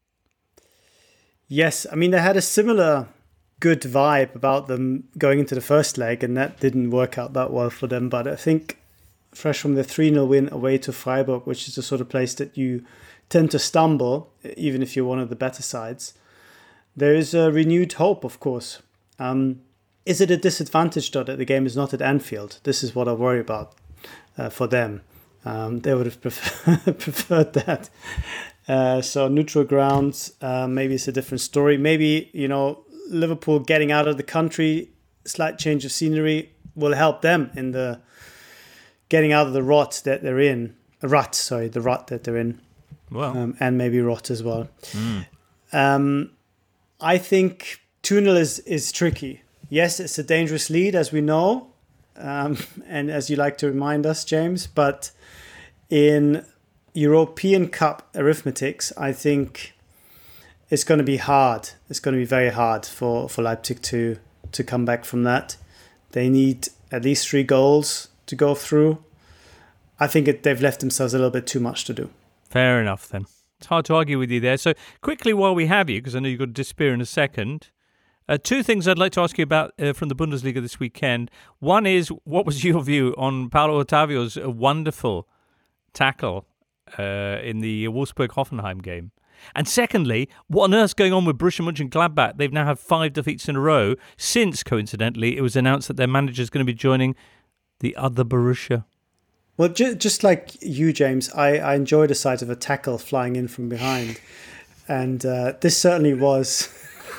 Yes, I mean, they had a similar good vibe about them going into the first leg, and that didn't work out that well for them. But I think fresh from the three nil win away to Freiburg, which is the sort of place that you tend to stumble, even if you're one of the better sides, there is a renewed hope, of course. Um, is it a disadvantage, though, that the game is not at Anfield? This is what I worry about uh, for them. Um, they would have prefer- preferred that. Uh, so neutral grounds, uh, maybe it's a different story. Maybe, you know, Liverpool getting out of the country, slight change of scenery will help them in the getting out of the rot that they're in. Rut, sorry, the rut that they're in. Well, um, and maybe rot as well. Mm. Um, I think two nil is, is tricky. Yes, it's a dangerous lead, as we know, um, and as you like to remind us, James, but in European Cup arithmetics, I think it's going to be hard. It's going to be very hard for, for Leipzig to, to come back from that. They need at least three goals to go through. I think it, they've left themselves a little bit too much to do. Fair enough, then. It's hard to argue with you there. So quickly, while we have you, because I know you've got to disappear in a second, uh, two things I'd like to ask you about uh, from the Bundesliga this weekend. One is, what was your view on Paulo Otavio's uh, wonderful tackle Uh, in the Wolfsburg-Hoffenheim game? And secondly, what on earth's going on with Borussia Mönchengladbach? They've now had five defeats in a row since, coincidentally, it was announced that their manager is going to be joining the other Borussia. Well, ju- just like you, James, I, I enjoy the sight of a tackle flying in from behind. And uh, this certainly was...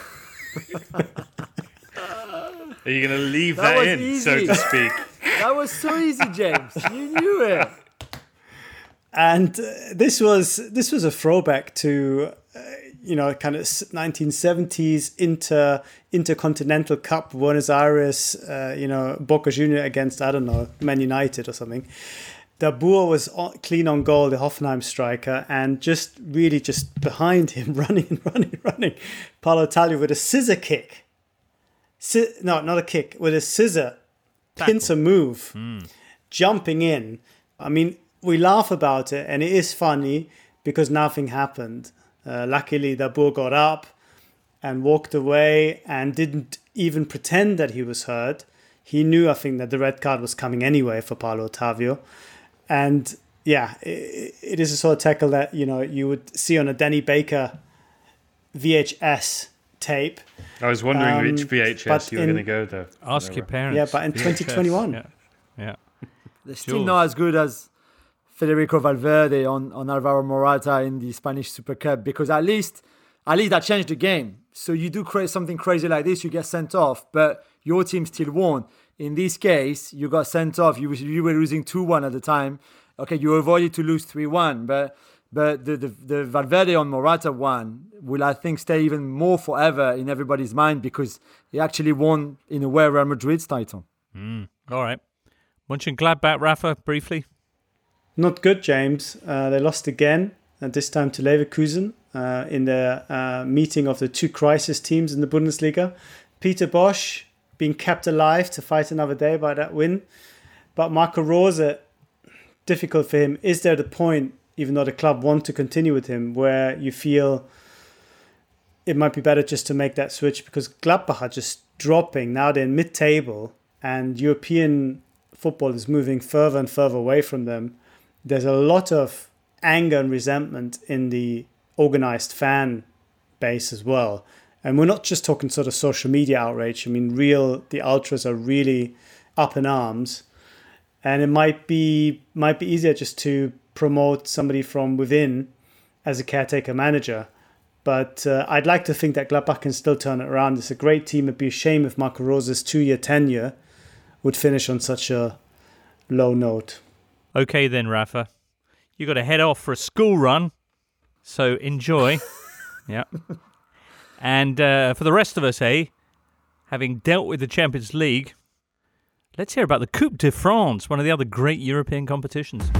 Are you going to leave that, that in, easy. so to speak? That was so easy, James. You knew it. And uh, this was this was a throwback to, uh, you know, kind of nineteen seventies inter intercontinental cup, Buenos Aires, uh, you know, Boca Junior against, I don't know, Man United or something. Dabur was on, clean on goal, the Hoffenheim striker, and just really just behind him, running and running, running. Paulo Otavio with a scissor kick. Si- no, not a kick, with a scissor pincer move, mm. jumping in. I mean, we laugh about it, and it is funny because nothing happened. Uh, luckily, Dabur got up and walked away and didn't even pretend that he was hurt. He knew, I think, that the red card was coming anyway for Paulo Otavio. And yeah, it, it is a sort of tackle that, you know, you would see on a Danny Baker V H S tape. I was wondering um, which V H S you were going to go though. Ask your parents. Yeah, but in V H S. twenty twenty-one. Yeah. yeah. They're still not as good as Federico Valverde on, on Alvaro Morata in the Spanish Super Cup, because at least at least that changed the game. So you do create something crazy like this, you get sent off, but your team still won. In this case, you got sent off. You, you were losing two one at the time. Okay, you avoided to lose three one, but but the, the, the Valverde on Morata one will, I think, stay even more forever in everybody's mind because he actually won, in a way, Real Madrid's title. Mm. All right. Mönchengladbach, Rafa, briefly. Not good, James. Uh, they lost again, and this time to Leverkusen uh, in the uh, meeting of the two crisis teams in the Bundesliga. Peter Bosch being kept alive to fight another day by that win. But Marco Rose, difficult for him. Is there the point, even though the club want to continue with him, where you feel it might be better just to make that switch? Because Gladbach are just dropping. Now they're in mid-table and European football is moving further and further away from them. There's a lot of anger and resentment in the organized fan base as well. And we're not just talking sort of social media outrage. I mean, real, the ultras are really up in arms. And it might be might be easier just to promote somebody from within as a caretaker manager. But uh, I'd like to think that Gladbach can still turn it around. It's a great team. It'd be a shame if Marco Rose's two-year tenure would finish on such a low note. Okay then, Rafa. You've got to head off for a school run. So enjoy. Yeah. And uh, for the rest of us, eh, having dealt with the Champions League, let's hear about the Coupe de France, one of the other great European competitions.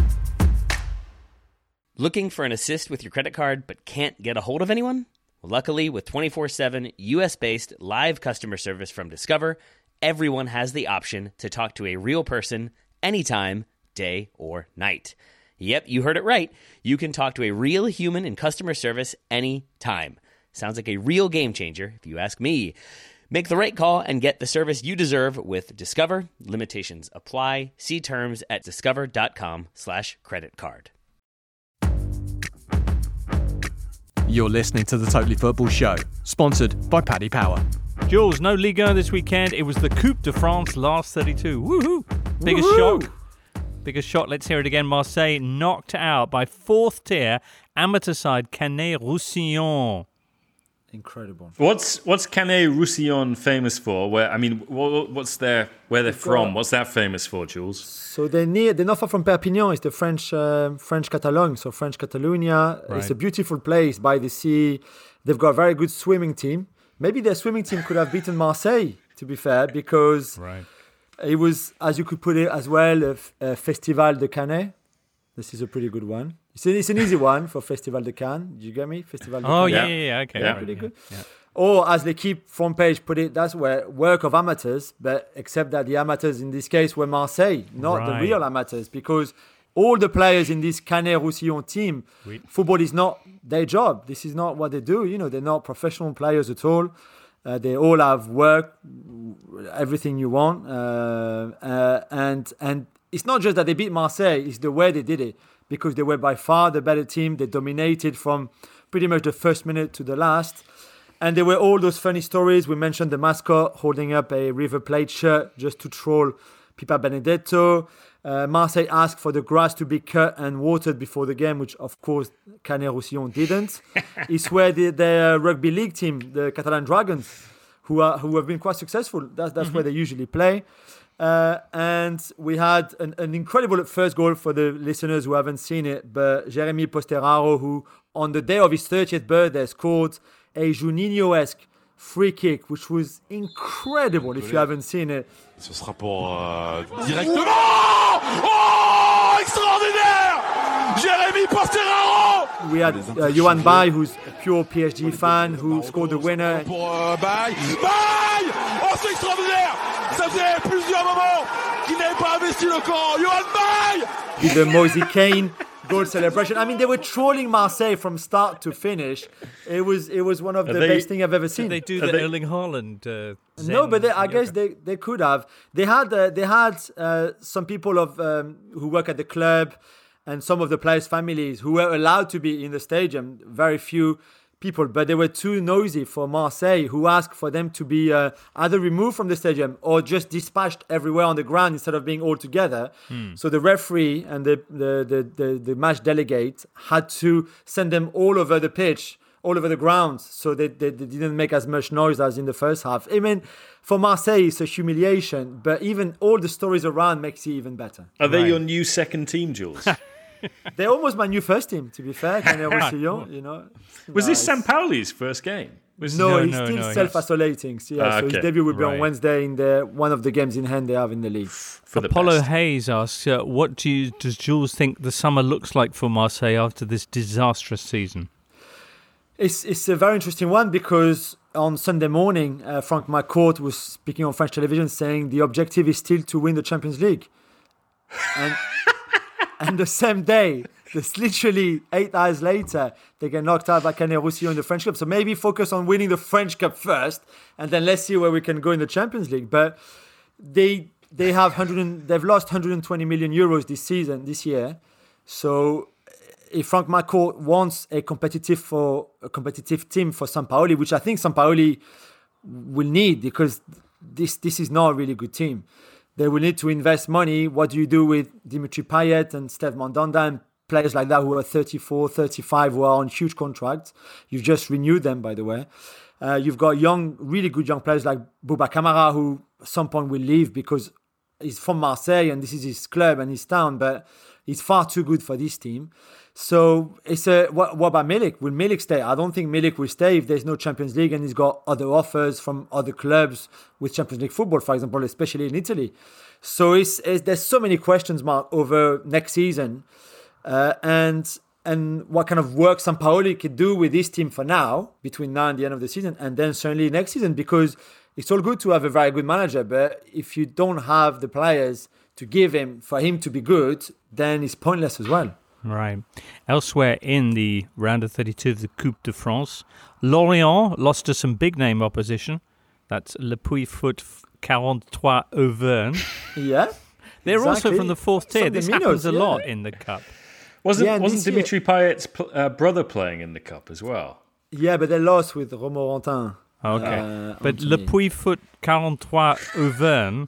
Looking for an assist with your credit card but can't get a hold of anyone? Well, luckily, with twenty-four seven U S-based live customer service from Discover, everyone has the option to talk to a real person anytime, day or night. Yep, you heard it right. You can talk to a real human in customer service anytime. Sounds like a real game changer, if you ask me. Make the right call and get the service you deserve with Discover. Limitations apply. See terms at discover.com slash credit card. You're listening to the Totally Football Show, sponsored by Paddy Power. Jules, no Ligue one this weekend. It was the Coupe de France last thirty-two. Woohoo! Biggest Woohoo! shock. Biggest shot. Let's hear it again. Marseille knocked out by fourth tier amateur side Canet-Roussillon. Incredible. What's what's Canet-Roussillon famous for? Where I mean, what, what's their where they're from? What's that famous for, Jules? So they're near. They're not far from Perpignan. It's the French uh, French Catalogne. So French Catalonia. Right. It's a beautiful place by the sea. They've got a very good swimming team. Maybe their swimming team could have beaten Marseille, to be fair, because right. it was, as you could put it as well, a, a Festival de Canet. This is a pretty good one. It's, a, it's an easy one for Festival de Cannes. Did you get me? Festival de Oh, Cannes. yeah, yeah, yeah. Okay. Yeah, right. pretty good. Yeah. Or as they keep front page put it, that's where work of amateurs, but except that the amateurs in this case were Marseille, not Right. the real amateurs, because all the players in this Canet-Roussillon team, Oui. football is not their job. This is not what they do. You know, they're not professional players at all. Uh, they all have work, everything you want, uh, uh, and and it's not just that they beat Marseille; it's the way they did it, because they were by far the better team. They dominated from pretty much the first minute to the last, and there were all those funny stories. We mentioned the mascot holding up a River Plate shirt just to troll Pipa Benedetto. Uh, Marseille asked for the grass to be cut and watered before the game, which of course Canet-Roussillon didn't. It's where the, the rugby league team, the Catalan Dragons, who are who have been quite successful. That's that's mm-hmm. where they usually play. Uh, and we had an, an incredible first goal for the listeners who haven't seen it, but Jeremy Posteraro, who on the day of his thirtieth birthday scored a Juninho-esque free kick, which was incredible if you haven't seen it. Ce sera pour euh, directement. Oh, extraordinaire! Jérémy Posteraro. We had uh, Johan Bay, who's a pure P S G fan, who scored the winner. Pour euh, Bay. Bay! Oh, c'est extraordinaire! Ça faisait plusieurs moments qu'il n'avait pas investi le camp. Johan Bay! With the Moise Kean goal celebration. I mean, they were trolling Marseille from start to finish. It was it was one of Are the they, best things I've ever seen. Did they do Are the they, Erling Haaland? Uh, Zen no, but they, I yoga? guess they, they could have. They had uh, they had uh, some people of um, who work at the club and some of the players' families who were allowed to be in the stadium. Very few people, but they were too noisy for Marseille, who asked for them to be uh, either removed from the stadium or just dispatched everywhere on the ground instead of being all together. Hmm. So the referee and the the, the, the the match delegate had to send them all over the pitch, all over the ground, so they, they, they didn't make as much noise as in the first half. I mean, for Marseille, it's a humiliation, but even all the stories around makes it even better. Are they Right. your new second team, Jules? They're almost my new first team, to be fair. Canet-Roussillon, you know. Was No, this it's- Sampaoli's first game? Was No, No, he's no, still no, self-isolating. So, yeah, Ah, so his okay. debut will be Right. on Wednesday in the one of the games in hand they have in the league. For the Apollo best. Hayes asks, uh, what do you, does Jules think the summer looks like for Marseille after this disastrous season? It's it's a very interesting one because on Sunday morning, uh, Frank McCourt was speaking on French television saying the objective is still to win the Champions League. And and the same day, just literally eight hours later, they get knocked out by Canet-Roussillon in the French Cup. So maybe focus on winning the French Cup first, and then let's see where we can go in the Champions League. But they they have one hundred, they've lost one hundred twenty million euros this season, this year. So if Frank McCourt wants a competitive for a competitive team for Sampaoli, which I think Sampaoli will need, because this this is not a really good team. They will need to invest money. What do you do with Dimitri Payet and Steve Mandanda and players like that who are thirty-four, thirty-five, who are on huge contracts? You've just renewed them, by the way. Uh, you've got young, really good young players like Bouba Kamara, who at some point will leave because he's from Marseille and this is his club and his town, but he's far too good for this team. So it's a, what, what about Milik? Will Milik stay? I don't think Milik will stay if there's no Champions League and he's got other offers from other clubs with Champions League football, for example, especially in Italy. So it's, it's there's so many questions mark over next season. Uh, and and what kind of work Sampaoli could do with this team for now, between now and the end of the season, and then certainly next season, because it's all good to have a very good manager, but if you don't have the players to give him for him to be good, then it's pointless as well. Right. Elsewhere in the round of thirty-two of the Coupe de France, Lorient lost to some big-name opposition. That's Le Puy Foot forty-three Auvergne. Yeah. They're exactly. also from the fourth tier. Some This Minos, happens a yeah. lot in the Cup. Wasn't Yeah, wasn't this Dimitri Payet's pl- uh, brother playing in the cup as well? Yeah, but they lost with Romorantin. Okay. Uh, but Anthony. Le Puy Foot forty-three Auvergne,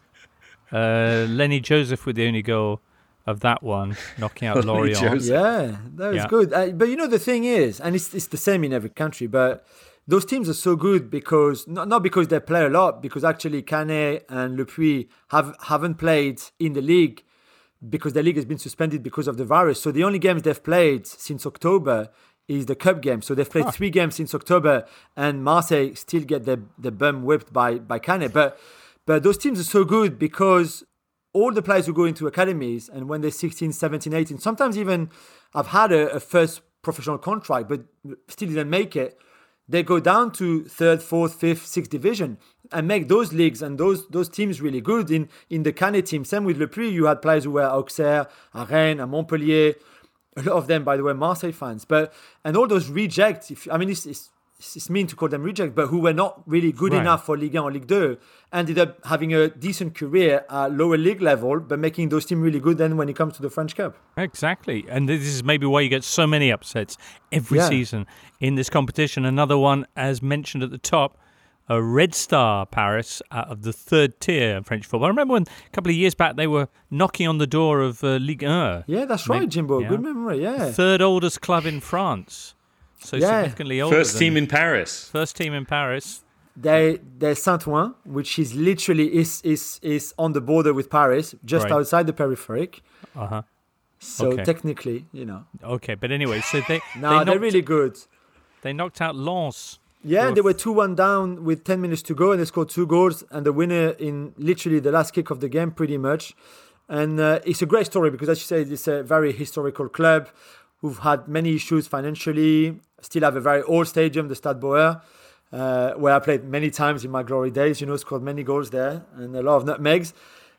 uh, Lenny Joseph with the only goal of that one, knocking out Lenny Lorient. Joseph. Yeah, that was Yeah. good. Uh, but you know, the thing is, and it's it's the same in every country, but those teams are so good because, not, not because they play a lot, because actually Canet and Le Puy have, haven't played in the league because the league has been suspended because of the virus. So the only games they've played since October is the cup game. So they've played Huh. three games since October, and Marseille still get their, their bum whipped by, by Canet. But, but those teams are so good because all the players who go into academies, and when they're sixteen, seventeen, eighteen, sometimes even have had a, a first professional contract, but still didn't make it, they go down to third, fourth, fifth, sixth division and make those leagues and those those teams really good. In in the Canet team, same with Le Puy, you had players who were at Auxerre, at Rennes, at Montpellier. A lot of them, by the way, Marseille fans. But and all those rejects, if I mean, it's, it's, it's mean to call them rejects, but who were not really good Right. enough for Ligue one or Ligue two, ended up having a decent career at lower league level, but making those teams really good then when it comes to the French Cup. Exactly. And this is maybe why you get so many upsets every Yeah. season in this competition. Another one, as mentioned at the top, a Red Star Paris out of the third tier of French football. I remember when a couple of years back they were knocking on the door of uh, Ligue one. Yeah, that's Maybe- right, Jimbo. yeah. Good memory, yeah. Third oldest club in France. So Yeah. significantly older. First than- team in Paris. First team in Paris. They they're Saint-Ouen, which is literally is is is on the border with Paris, just Right. outside the peripheric. Uh-huh. So Okay. technically, you know. Okay, but anyway, so they No, they they're knocked, really good. they knocked out Lens. Yeah, Who they are were two one down with ten minutes to go, and they scored two goals, and the winner in literally the last kick of the game, pretty much. And uh, it's a great story because, as you said, it's a very historical club who've had many issues financially, still have a very old stadium, the Stade Boer, uh, where I played many times in my glory days, you know, scored many goals there and a lot of nutmegs.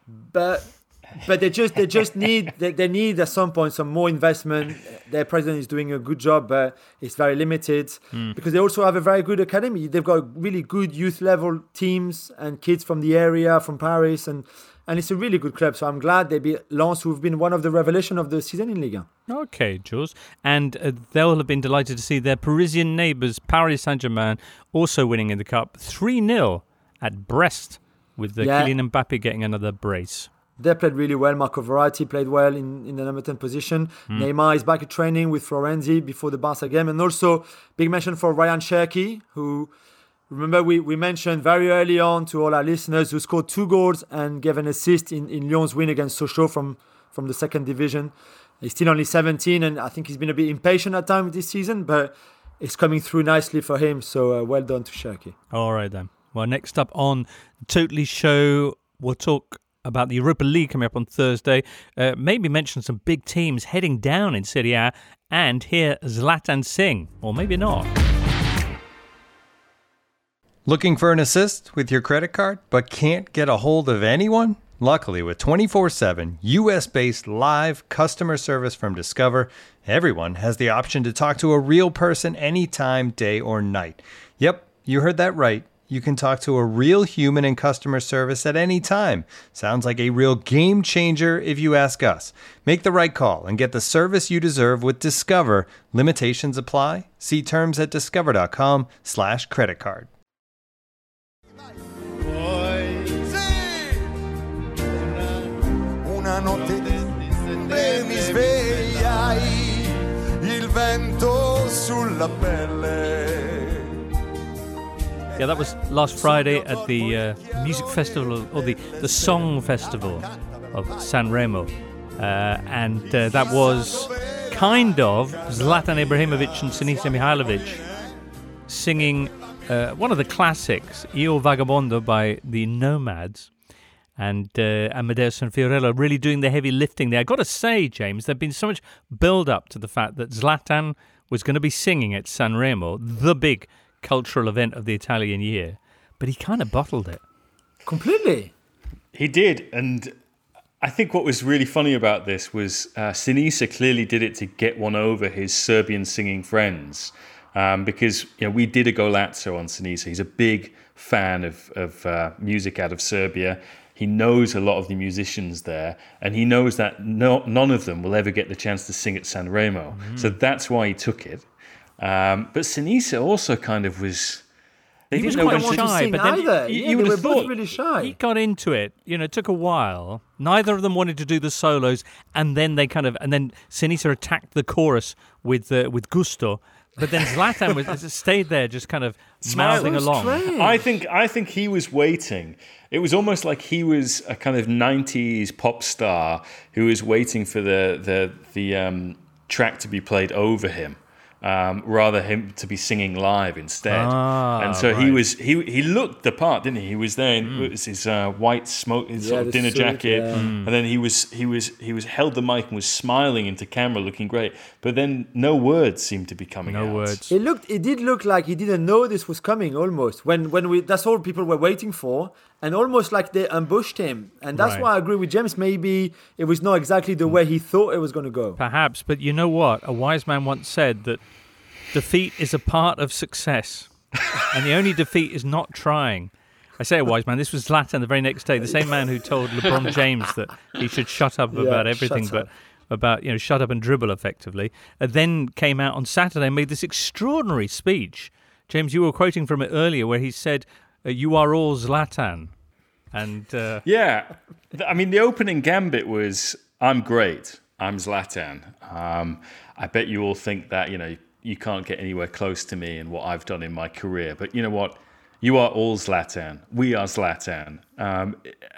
But but they just they just need they, they need at some point some more investment. Their president is doing a good job, but it's very limited Hmm. because they also have a very good academy. They've got really good youth level teams and kids from the area, from Paris, and and it's a really good club. So I'm glad they beat Lens, who've been one of the revelation of the season in Ligue one. Okay, Jules. And uh, they'll have been delighted to see their Parisian neighbours, Paris Saint-Germain, also winning in the Cup three nil at Brest, with the Yeah. Kylian Mbappe getting another brace. They played really well. Marco Verratti played well in, in the number ten position. Neymar is back at training with Florenzi before the Barca game. And also, big mention for Ryan Cherki, who, remember, we, we mentioned very early on to all our listeners, who scored two goals and gave an assist in, in Lyon's win against Sochaux from, from the second division. He's still only seventeen, and I think he's been a bit impatient at times this season, but it's coming through nicely for him. So uh, well done to Cherki. All right, then. Well, next up on Totally Show, we'll talk about the Europa League coming up on Thursday. Uh, maybe mention some big teams heading down in Serie A and hear Zlatan sing, or maybe not. Looking for an assist with your credit card but can't get a hold of anyone? Luckily, with twenty-four seven U S-based live customer service from Discover, everyone has the option to talk to a real person anytime, day or night. Yep, you heard that right. you can talk to a real human in customer service at any time. Sounds like a real game changer if you ask us. Make the right call and get the service you deserve with Discover. Limitations apply. See terms at discover.com slash credit card. Una notte mi svegliai, il vento sulla pelle. Yeah, that was last Friday at the uh, music festival, or the, the song festival of Sanremo. Uh, and uh, that was kind of Zlatan Ibrahimovic and Sinisa Mihajlovic singing uh, one of the classics, Io Vagabondo by the Nomads. And uh, Amadeus and Fiorello really doing the heavy lifting there. I've got to say, James, there'd been so much build-up to the fact that Zlatan was going to be singing at Sanremo, the big cultural event of the Italian year, but he kind of bottled it. Completely. He did, and I think what was really funny about this was uh, Sinisa clearly did it to get one over his Serbian singing friends, um, because you know we did a Golazzo on Sinisa. He's a big fan of, of uh, music out of Serbia. He knows a lot of the musicians there, and he knows that no, none of them will ever get the chance to sing at Sanremo. Mm. So that's why he took it. Um, but Sinisa also kind of was... They he didn't was know quite when shy, to but then either. you, Yeah, you would they have were both thought really shy. He got into it. You know, it took a while. Neither of them wanted to do the solos, and then they kind of... And then Sinisa attacked the chorus with uh, with gusto. But then Zlatan was stayed there, just kind of mouthing along. I think I think he was waiting. It was almost like he was a kind of nineties pop star who was waiting for the the the um, track to be played over him, um, rather him to be singing live instead. Ah, and so right. he was he he looked the part, didn't he? He was there in mm. it was his uh, white smoke, his Yeah, sort of the dinner suit, jacket, yeah. and then he was he was he was held the mic and was smiling into camera, looking great. But then no words seemed to be coming No out. words. It looked. It did look like he didn't know this was coming. Almost when when we. That's all people were waiting for, and almost like they ambushed him. And that's Right. why I agree with James. Maybe it was not exactly the way he thought it was going to go. Perhaps, but you know what? A wise man once said that defeat is a part of success, and the only defeat is not trying. I say a wise man. This was Zlatan the very next day, the same man who told LeBron James that he should shut up Yeah, about everything, shut but up. about, you know, shut up and dribble effectively. And then came out on Saturday and made this extraordinary speech. James, you were quoting from it earlier where he said, uh, "You are all Zlatan." And uh, Yeah, Th- I mean, the opening gambit was, I'm great, I'm Zlatan. Um, I bet you all think that, you know, you can't get anywhere close to me and what I've done in my career. But you know what? You are all Zlatan. We are Zlatan. Um,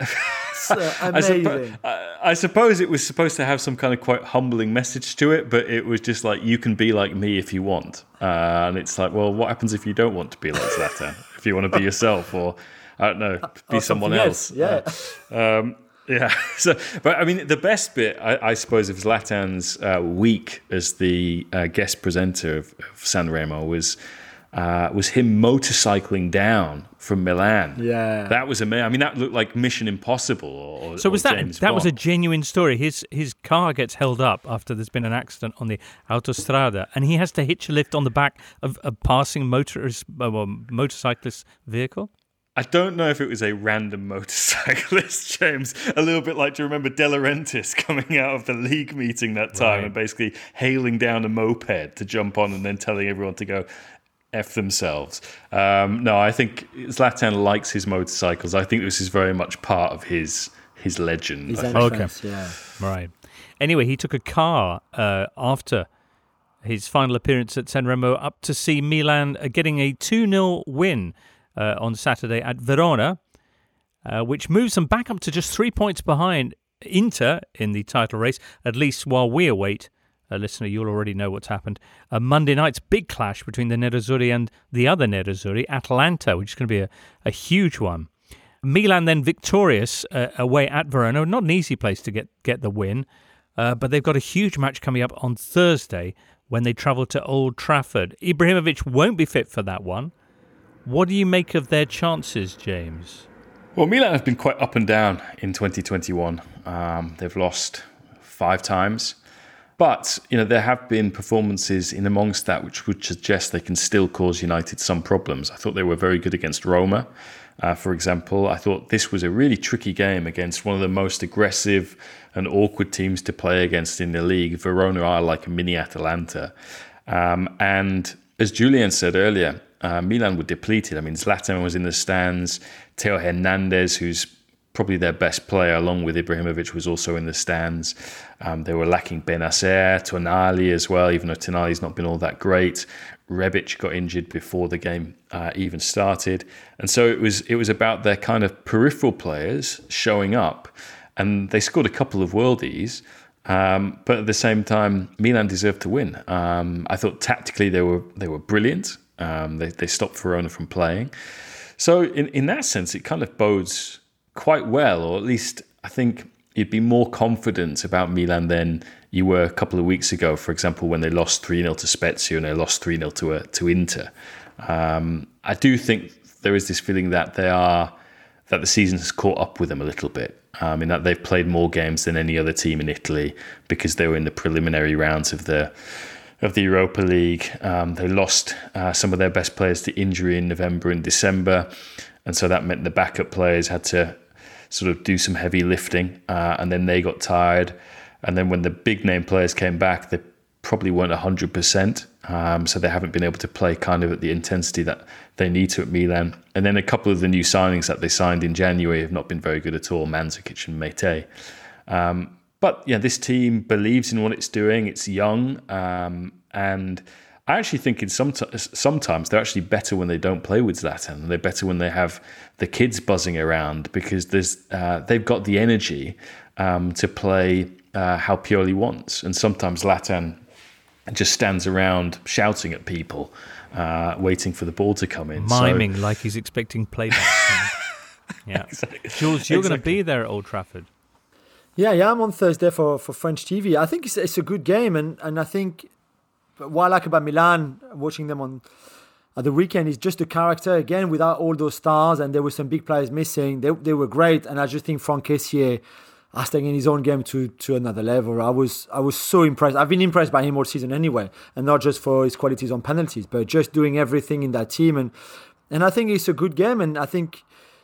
So I, amazing. suppo- I, I suppose it was supposed to have some kind of quite humbling message to it, but it was just like, you can be like me if you want. Uh, and it's like, well, what happens if you don't want to be like Zlatan? If you want to be yourself, or, I don't know, be Or someone something else. else, yeah. Um, yeah. So, but I mean, the best bit, I, I suppose, of Zlatan's uh, week as the uh, guest presenter of, of Sanremo was uh, was him motorcycling down from Milan. Yeah. That was amazing. I mean, that looked like Mission Impossible. Or, so or was that James that was a Bond. genuine story. His his car gets held up after there's been an accident on the Autostrada, and he has to hitch a lift on the back of a passing motorist, uh, well, motorcyclist vehicle. I don't know if it was a random motorcyclist, James. A little bit like, do you remember De Laurentiis coming out of the league meeting that time Right. and basically hailing down a moped to jump on and then telling everyone to go F themselves? Um, no, I think Zlatan likes his motorcycles. I think this is very much part of his his legend. His I think. entrance, yeah. Right. Anyway, he took a car uh, after his final appearance at Sanremo up to see Milan uh, getting a two nil win uh, on Saturday at Verona, uh, which moves them back up to just three points behind Inter in the title race, at least while we await, uh, listener, you'll already know what's happened, a Monday night's big clash between the Nerazzurri and the other Nerazzurri, Atalanta, which is going to be a, a huge one. Milan then victorious uh, away at Verona. Not an easy place to get, get the win, uh, but they've got a huge match coming up on Thursday when they travel to Old Trafford. Ibrahimovic won't be fit for that one. What do you make of their chances, James? Well, Milan have been quite up and down in twenty twenty-one. Um, they've lost five times. but, you know, there have been performances in amongst that which would suggest they can still cause United some problems. I thought they were very good against Roma, uh, for example. I thought this was a really tricky game against one of the most aggressive and awkward teams to play against in the league. Verona are like a mini Atalanta. Um, and as Julian said earlier, uh, Milan were depleted. I mean, Zlatan was in the stands. Theo Hernandez, who's probably their best player, along with Ibrahimovic, was also in the stands. Um, they were lacking Benacer, Tonali as well, even though Tonali's not been all that great. Rebic got injured before the game uh, even started. And so it was it was about their kind of peripheral players showing up. And they scored a couple of worldies. Um, but at the same time, Milan deserved to win. Um, I thought tactically they were they were brilliant. Um, they, they stopped Verona from playing. So in, in that sense, it kind of bodes quite well, or at least I think you'd be more confident about Milan than you were a couple of weeks ago, for example, when they lost three nil to Spezia and they lost three nil to, uh, to Inter. Um, I do think there is this feeling that they are that the season has caught up with them a little bit. Um, in that they've played more games than any other team in Italy because they were in the preliminary rounds of the of the Europa League. Um, they lost uh, some of their best players to injury in November and December, and so that meant the backup players had to sort of do some heavy lifting, uh, and then they got tired. And then when the big name players came back, they probably weren't one hundred percent, um, so they haven't been able to play kind of at the intensity that they need to at Milan. And then a couple of the new signings that they signed in January have not been very good at all, Mandzukic and Mete. Um, but yeah, this team believes in what it's doing. It's young, um, and I actually think in some t- sometimes they're actually better when they don't play with Zlatan. They're better when they have the kids buzzing around because there's uh, they've got the energy um, to play uh, how Pioli wants. And sometimes Zlatan just stands around shouting at people, uh, waiting for the ball to come in. Miming so, like he's expecting playback. Yeah. Exactly. Jules, you're Exactly. going to be there at Old Trafford. Yeah, yeah, I'm on Thursday for, for French T V. I think it's, it's a good game, and, and I think what I like about Milan, watching them on at the weekend, is just the character. Again, without all those stars, and there were some big players missing, they they were great, and I just think Franck Kessié has taken his own game to, to another level. I was I was so impressed. I've been impressed by him all season anyway, and not just for his qualities on penalties, but just doing everything in that team. And and I think it's a good game, and I think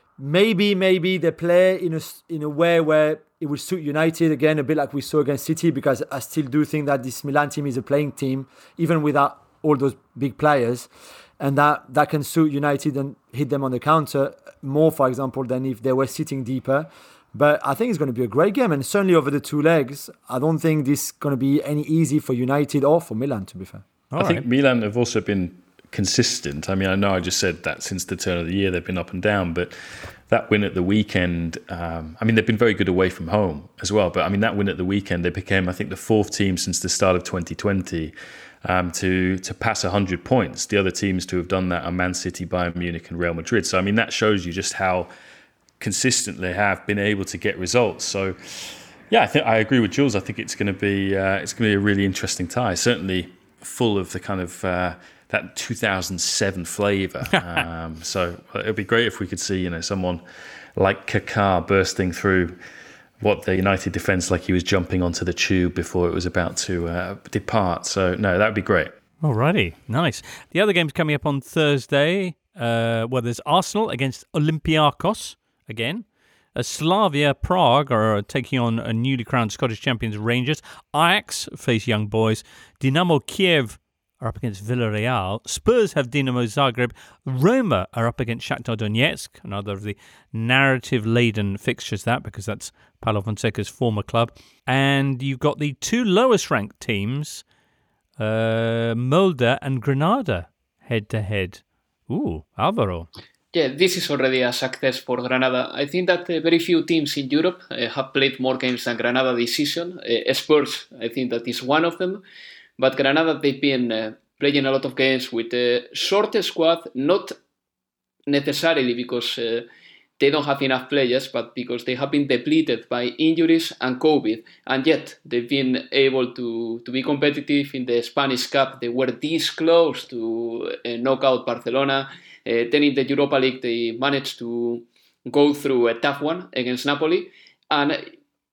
maybe maybe they play in a in a way where it will suit United again, a bit like we saw against City, because I still do think that this Milan team is a playing team, even without all those big players, and that that can suit United and hit them on the counter more, for example, than if they were sitting deeper. But I think it's going to be a great game, and certainly over the two legs, I don't think this is going to be any easy for United or for Milan, to be fair. All I right. think Milan have also been consistent. I mean, I know I just said that since the turn of the year they've been up and down, but that win at the weekend, um, I mean, they've been very good away from home as well. But I mean, that win at the weekend, they became, I think, the fourth team since the start of twenty twenty um, to to pass one hundred points. The other teams to have done that are Man City, Bayern Munich, and Real Madrid. So I mean, that shows you just how consistent they have been able to get results. So yeah, I think I agree with Jules. I think it's going to be uh, it's going to be a really interesting tie. Certainly full of the kind of uh, that two thousand seven flavour. um, so it'd be great if we could see, you know, someone like Kaká bursting through what the United defence, like he was jumping onto the tube before it was about to uh, depart. So no, that would be great. Alrighty, nice. The other game's coming up on Thursday. Uh, well, there's Arsenal against Olympiacos again. Uh, Slavia Prague are taking on a newly crowned Scottish champions Rangers. Ajax face Young Boys. Dynamo Kiev are up against Villarreal. Spurs have Dinamo Zagreb. Roma are up against Shakhtar Donetsk, another of the narrative-laden fixtures, that, because that's Paulo Fonseca's former club. And you've got the two lowest-ranked teams, uh, Molde and Granada, head-to-head. Ooh, Alvaro. Yeah, this is already a success for Granada. I think that uh, very few teams in Europe uh, have played more games than Granada this season. Uh, Spurs, I think that is one of them. But Granada, they've been uh, playing a lot of games with a short squad, not necessarily because uh, they don't have enough players, but because they have been depleted by injuries and COVID. And yet, they've been able to, to be competitive in the Spanish Cup. They were this close to uh, knock out Barcelona. Uh, then in the Europa League, they managed to go through a tough one against Napoli. And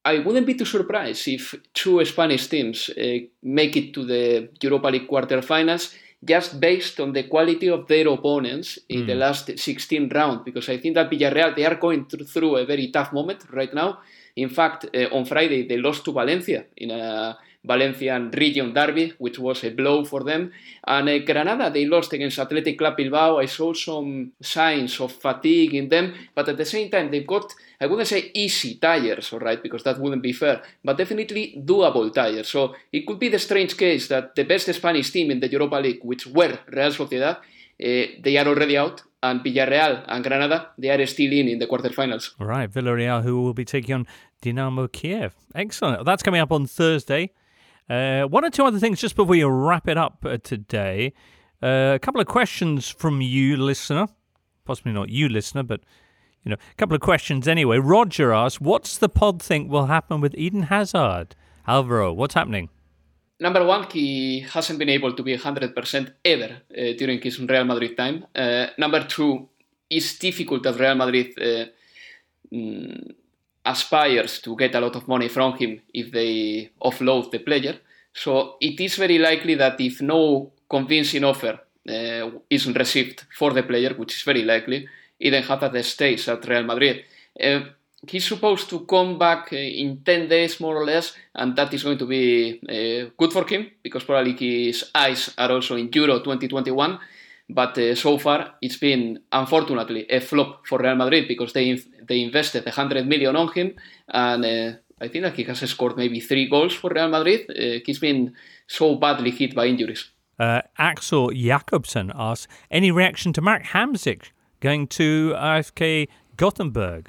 I wouldn't be too surprised if two Spanish teams uh, make it to the Europa League quarterfinals just based on the quality of their opponents in mm. the last sixteen round, because I think that Villarreal, they are going through a very tough moment right now. In fact, uh, on Friday, they lost to Valencia in a Valencian region derby, which was a blow for them. And uh, Granada, they lost against Athletic Club Bilbao. I saw some signs of fatigue in them, but at the same time, they've got, I wouldn't say easy tires, all right, because that wouldn't be fair, but definitely doable tires. So it could be the strange case that the best Spanish team in the Europa League, which were Real Sociedad, uh, they are already out, and Villarreal and Granada, they are still in in the quarterfinals. All right, Villarreal, who will be taking on Dynamo Kiev. Excellent. That's coming up on Thursday. Uh, one or two other things just before we wrap it up uh, today. Uh, a couple of questions from you, listener. Possibly not you, listener, but you know, a couple of questions anyway. Roger asks, what's the pod think will happen with Eden Hazard? Alvaro, what's happening? Number one, he hasn't been able to be one hundred percent ever uh, during his Real Madrid time. Uh, number two, it's difficult that Real Madrid uh, mm, aspires to get a lot of money from him if they offload the player. So it is very likely that if no convincing offer uh, is received for the player, which is very likely, Eden Hazard stays at Real Madrid. Uh, he's supposed to come back uh, in ten days, more or less, and that is going to be uh, good for him, because probably his eyes are also in Euro twenty twenty-one. But uh, so far, it's been, unfortunately, a flop for Real Madrid, because they they invested one hundred million on him, and uh, I think that he has scored maybe three goals for Real Madrid. Uh, he's been so badly hit by injuries. Uh, Axel Jakobsen asks, any reaction to Mark Hamsik going to A F K Gothenburg?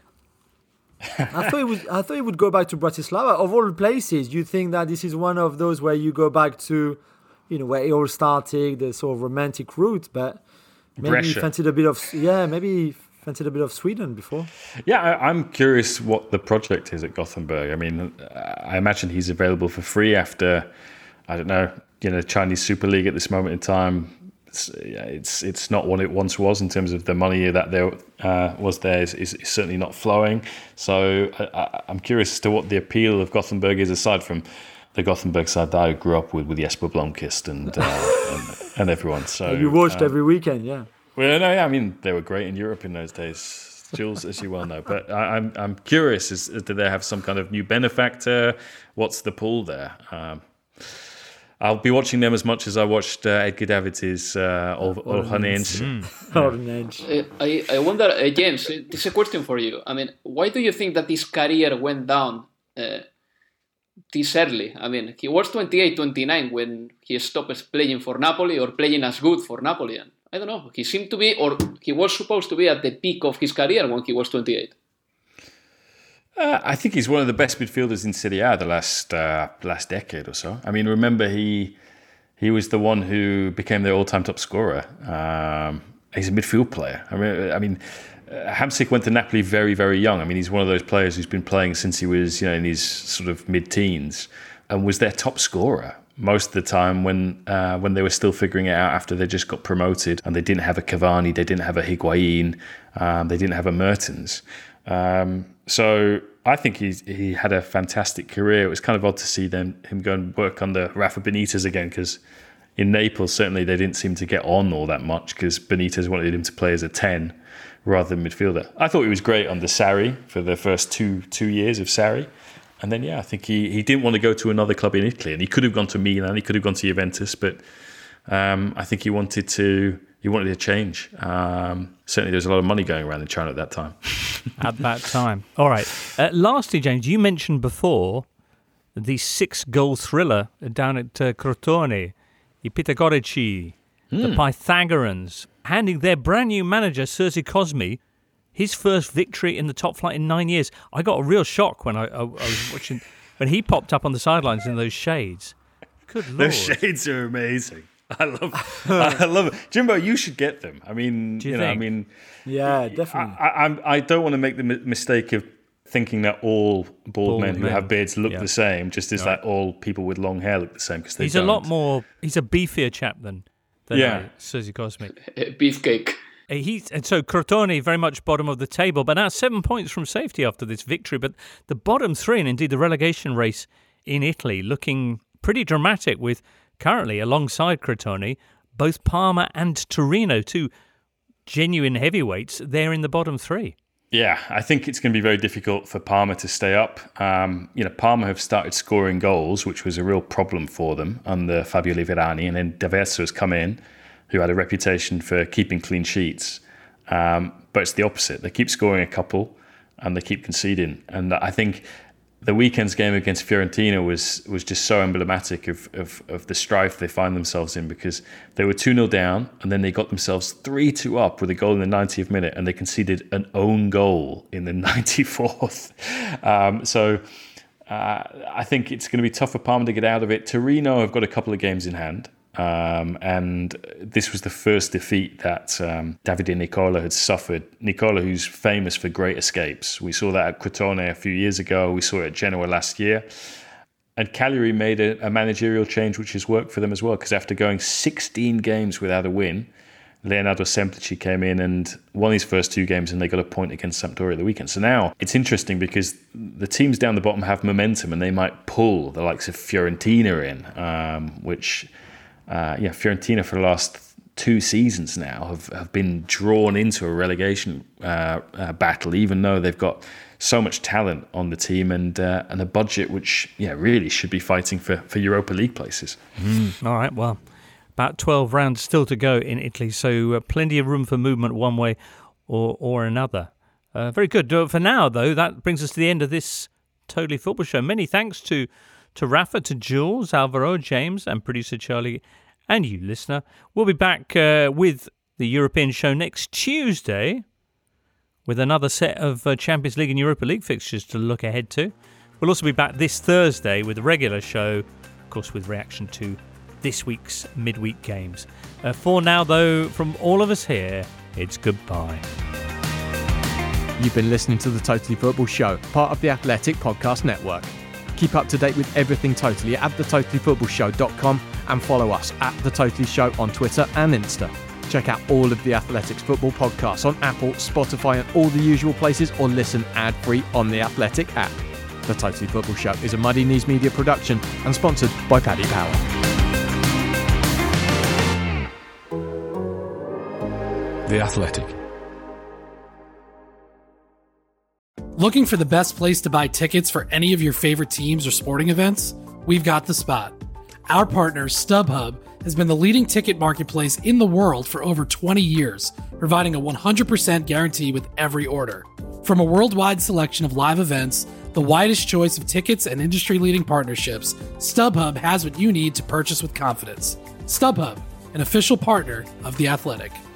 I thought he would. I thought he would go back to Bratislava. Of all places, you think that this is one of those where you go back to, you know, where it all started, the sort of romantic route. But maybe Brescia. he fancied a bit of, yeah, maybe he fancied a bit of Sweden before. Yeah, I, I'm curious what the project is at Gothenburg. I mean, I imagine he's available for free after, I don't know, you know, Chinese Super League at this moment in time. It's it's, it's not what it once was in terms of the money that there uh, was there is, is certainly not flowing. So I, I'm curious as to what the appeal of Gothenburg is, aside from the Gothenburg side that I grew up with, with Jesper Blomqvist and, uh, and and everyone. So you watched um, every weekend, yeah. Well, no, yeah, I mean they were great in Europe in those days, Jules, as you well know. But I, I'm I'm curious: is, do they have some kind of new benefactor? What's the pull there? Um, I'll be watching them as much as I watched uh, Edgar Davids' uh, Olhanense. Mm. Uh, I, I wonder, uh, James, this is a question for you. I mean, why do you think that his career went down uh, this early? I mean, he was twenty-eight, twenty-nine when he stopped playing for Napoli or playing as good for Napoli. And I don't know, he seemed to be, or he was supposed to be at the peak of his career when he was twenty-eight. Uh, I think he's one of the best midfielders in Serie A the last uh, last decade or so. I mean, remember he he was the one who became their all-time top scorer. Um, he's a midfield player. I mean, I mean, uh, Hamsik went to Napoli very, very young. I mean, he's one of those players who's been playing since he was, you know, in his sort of mid-teens, and was their top scorer most of the time when uh, when they were still figuring it out after they just got promoted and they didn't have a Cavani, they didn't have a Higuain, um, they didn't have a Mertens. Um, so I think he he had a fantastic career. It was kind of odd to see them him go and work under Rafa Benitez again, because in Naples certainly they didn't seem to get on all that much, because Benitez wanted him to play as a ten rather than midfielder. I thought he was great under Sarri for the first two two years of Sarri, and then yeah, I think he he didn't want to go to another club in Italy, and he could have gone to Milan, he could have gone to Juventus, but um, I think he wanted to. He wanted a change. Um, certainly, there was a lot of money going around in China at that time. At that time. All right. Uh, lastly, James, you mentioned before the six-goal thriller down at uh, Crotone, the Pitagorici, mm. the Pythagoreans, handing their brand new manager, Sergio Cosmi, his first victory in the top flight in nine years. I got a real shock when I, I, I was watching, when he popped up on the sidelines in those shades. Good Lord. Those shades are amazing. I love, I love it, Jimbo. You should get them. I mean, Do you, you know, think? I mean, yeah, definitely. I, I, I'm, I don't want to make the mi- mistake of thinking that all bald, Bald men who men. have beards look Yeah. the same, just as Right. that all people with long hair look the same, because they He's don't. a lot more. He's a beefier chap than than Yeah. uh, Sergio Cosmi. Uh, beefcake. He's, and so Crotone very much bottom of the table, but now seven points from safety after this victory. But the bottom three, and indeed the relegation race in Italy, looking pretty dramatic with currently alongside Crotone, both Parma and Torino, two genuine heavyweights, they're in the bottom three. Yeah, I think it's going to be very difficult for Parma to stay up. Um, you know, Parma have started scoring goals, which was a real problem for them under Fabio Liverani, and then D'Aversa has come in, who had a reputation for keeping clean sheets. Um, but it's the opposite. They keep scoring a couple and they keep conceding. And I think the weekend's game against Fiorentina was was just so emblematic of, of, of the strife they find themselves in, because they were two nil down and then they got themselves three two up with a goal in the ninetieth minute, and they conceded an own goal in the ninety-fourth. Um, so uh, I think it's going to be tough for Parma to get out of it. Torino have got a couple of games in hand. Um, and this was the first defeat that um, Davide Nicola had suffered. Nicola, who's famous for great escapes. We saw that at Crotone a few years ago. We saw it at Genoa last year. And Cagliari made a, a managerial change which has worked for them as well, because after going sixteen games without a win, Leonardo Semplici came in and won his first two games, and they got a point against Sampdoria at the weekend. So now it's interesting because the teams down the bottom have momentum and they might pull the likes of Fiorentina in, um, which... Uh, yeah, Fiorentina for the last two seasons now have, have been drawn into a relegation uh, uh, battle, even though they've got so much talent on the team and uh, and a budget which, yeah, really should be fighting for, for Europa League places. Mm, all right, well, about twelve rounds still to go in Italy, so uh, plenty of room for movement one way or, or another. Uh, very good. For now, though, that brings us to the end of this Totally Football Show. Many thanks to To Rafa, to Jules, Alvaro, James, and producer Charlie, and you, listener. We'll be back uh, with the European show next Tuesday with another set of uh, Champions League and Europa League fixtures to look ahead to. We'll also be back this Thursday with a regular show, of course, with reaction to this week's midweek games. Uh, for now, though, from all of us here, it's goodbye. You've been listening to the Totally Football Show, part of the Athletic Podcast Network. Keep up to date with everything Totally at the totally football show dot com and follow us at The Totally Show on Twitter and Insta. Check out all of the Athletics football podcasts on Apple, Spotify and all the usual places, or listen ad-free on the Athletic app. The Totally Football Show is a Muddy Knees Media production and sponsored by Paddy Power. The Athletic. Looking for the best place to buy tickets for any of your favorite teams or sporting events? We've got the spot. Our partner, StubHub, has been the leading ticket marketplace in the world for over twenty years, providing a one hundred percent guarantee with every order. From a worldwide selection of live events, the widest choice of tickets and industry-leading partnerships, StubHub has what you need to purchase with confidence. StubHub, an official partner of The Athletic.